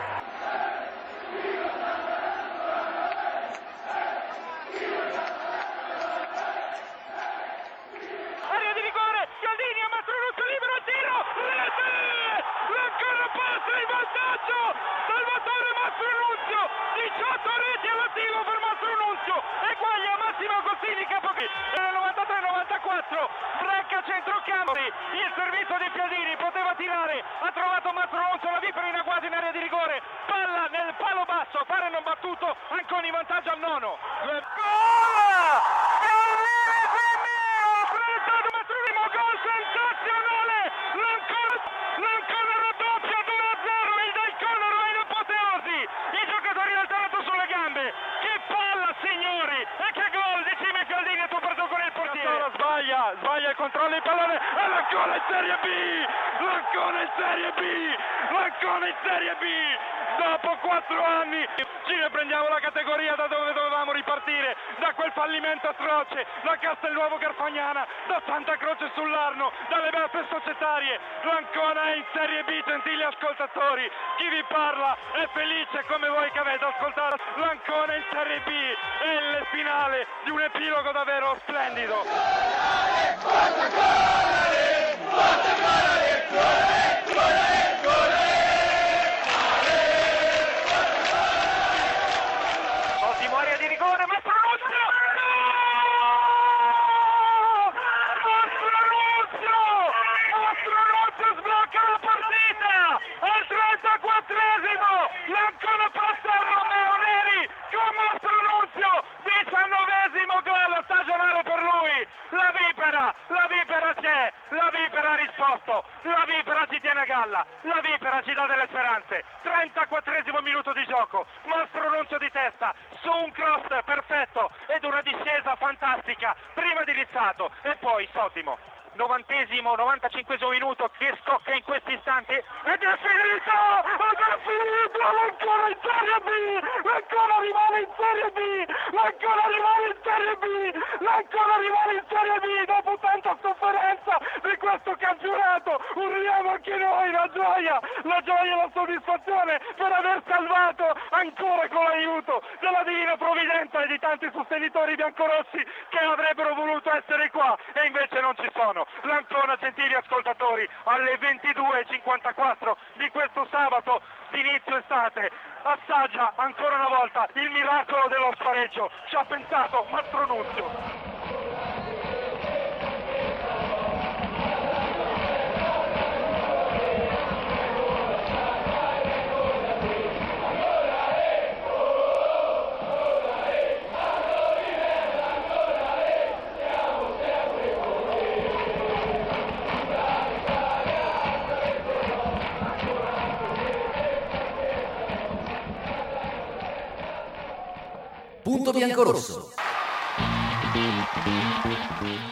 Salvatore Mastronunzio, diciotto reti all'attivo per Mastronunzio, eguaglia Massimo Cossini Capochi nel novantatré novantaquattro, Brecca centrocampo, il servizio di Piadini poteva tirare, ha trovato Mastronunzio, la vipera in agguato in area di rigore, palla nel palo basso, pare non battuto, Ancona in vantaggio al nono. Gol! Gol sensazionale, l'Ancona raddoppia due a zero, il Del Collo ormai in apoteosi, i giocatori del Taranto sulle gambe, che palla signori, e che gol di Cime Caldini a tu perdo con il portiere. Sbaglia, sbaglia il controllo di pallone, e l'Ancona in Serie B, l'Ancona in Serie B, l'Ancona in Serie B, dopo quattro anni ci riprendiamo la categoria da dove dovevamo ripartire, da quel fallimento atroce, da Castelnuovo Carfagnana, da Santa Croce sull'Arno, dalle Beppe societarie. L'Ancona è in Serie B, gentili ascoltatori, chi vi parla è felice come voi che avete ascoltato. L'Ancona in Serie B è il finale di un epilogo davvero splendido. Ottimo, area di rigore, Mastronunzio! Mastronunzio! Mastronunzio sblocca la partita! Al trentaquattresimo! L'Ancona passa a Romeo Neri con Mastronunzio! diciannovesimo gol stagionale per lui! La Vipera! La Vipera c'è! La Vipera ha risposto! La Vipera ci tiene a galla! La Vipera ci dà delle speranze! trentaquattresimo minuto di gioco! Mastronunzio di testa! Su un cross perfetto ed una discesa fantastica, prima di Rizzato e poi Sottimo. novantesimo, novantacinquesimo minuto che scocca in questi istanti ed è finito! Ed è finito! L'Ancona in Serie B! L'Ancona rimane in Serie B! L'Ancona rimane in Serie B! L'Ancona rimane in Serie B! Dopo tanta sofferenza di questo campionato urliamo anche noi la gioia! La gioia e la soddisfazione per aver salvato ancora con l'aiuto della Divina Provvidenza e di tanti sostenitori biancorossi che avrebbero voluto essere qua e invece non ci sono. L'Ancona, gentili ascoltatori, alle ventidue e cinquantaquattro di questo sabato d'inizio estate assaggia ancora una volta il miracolo dello spareggio. Ci ha pensato Mastronunzio. Punto Biancorosso.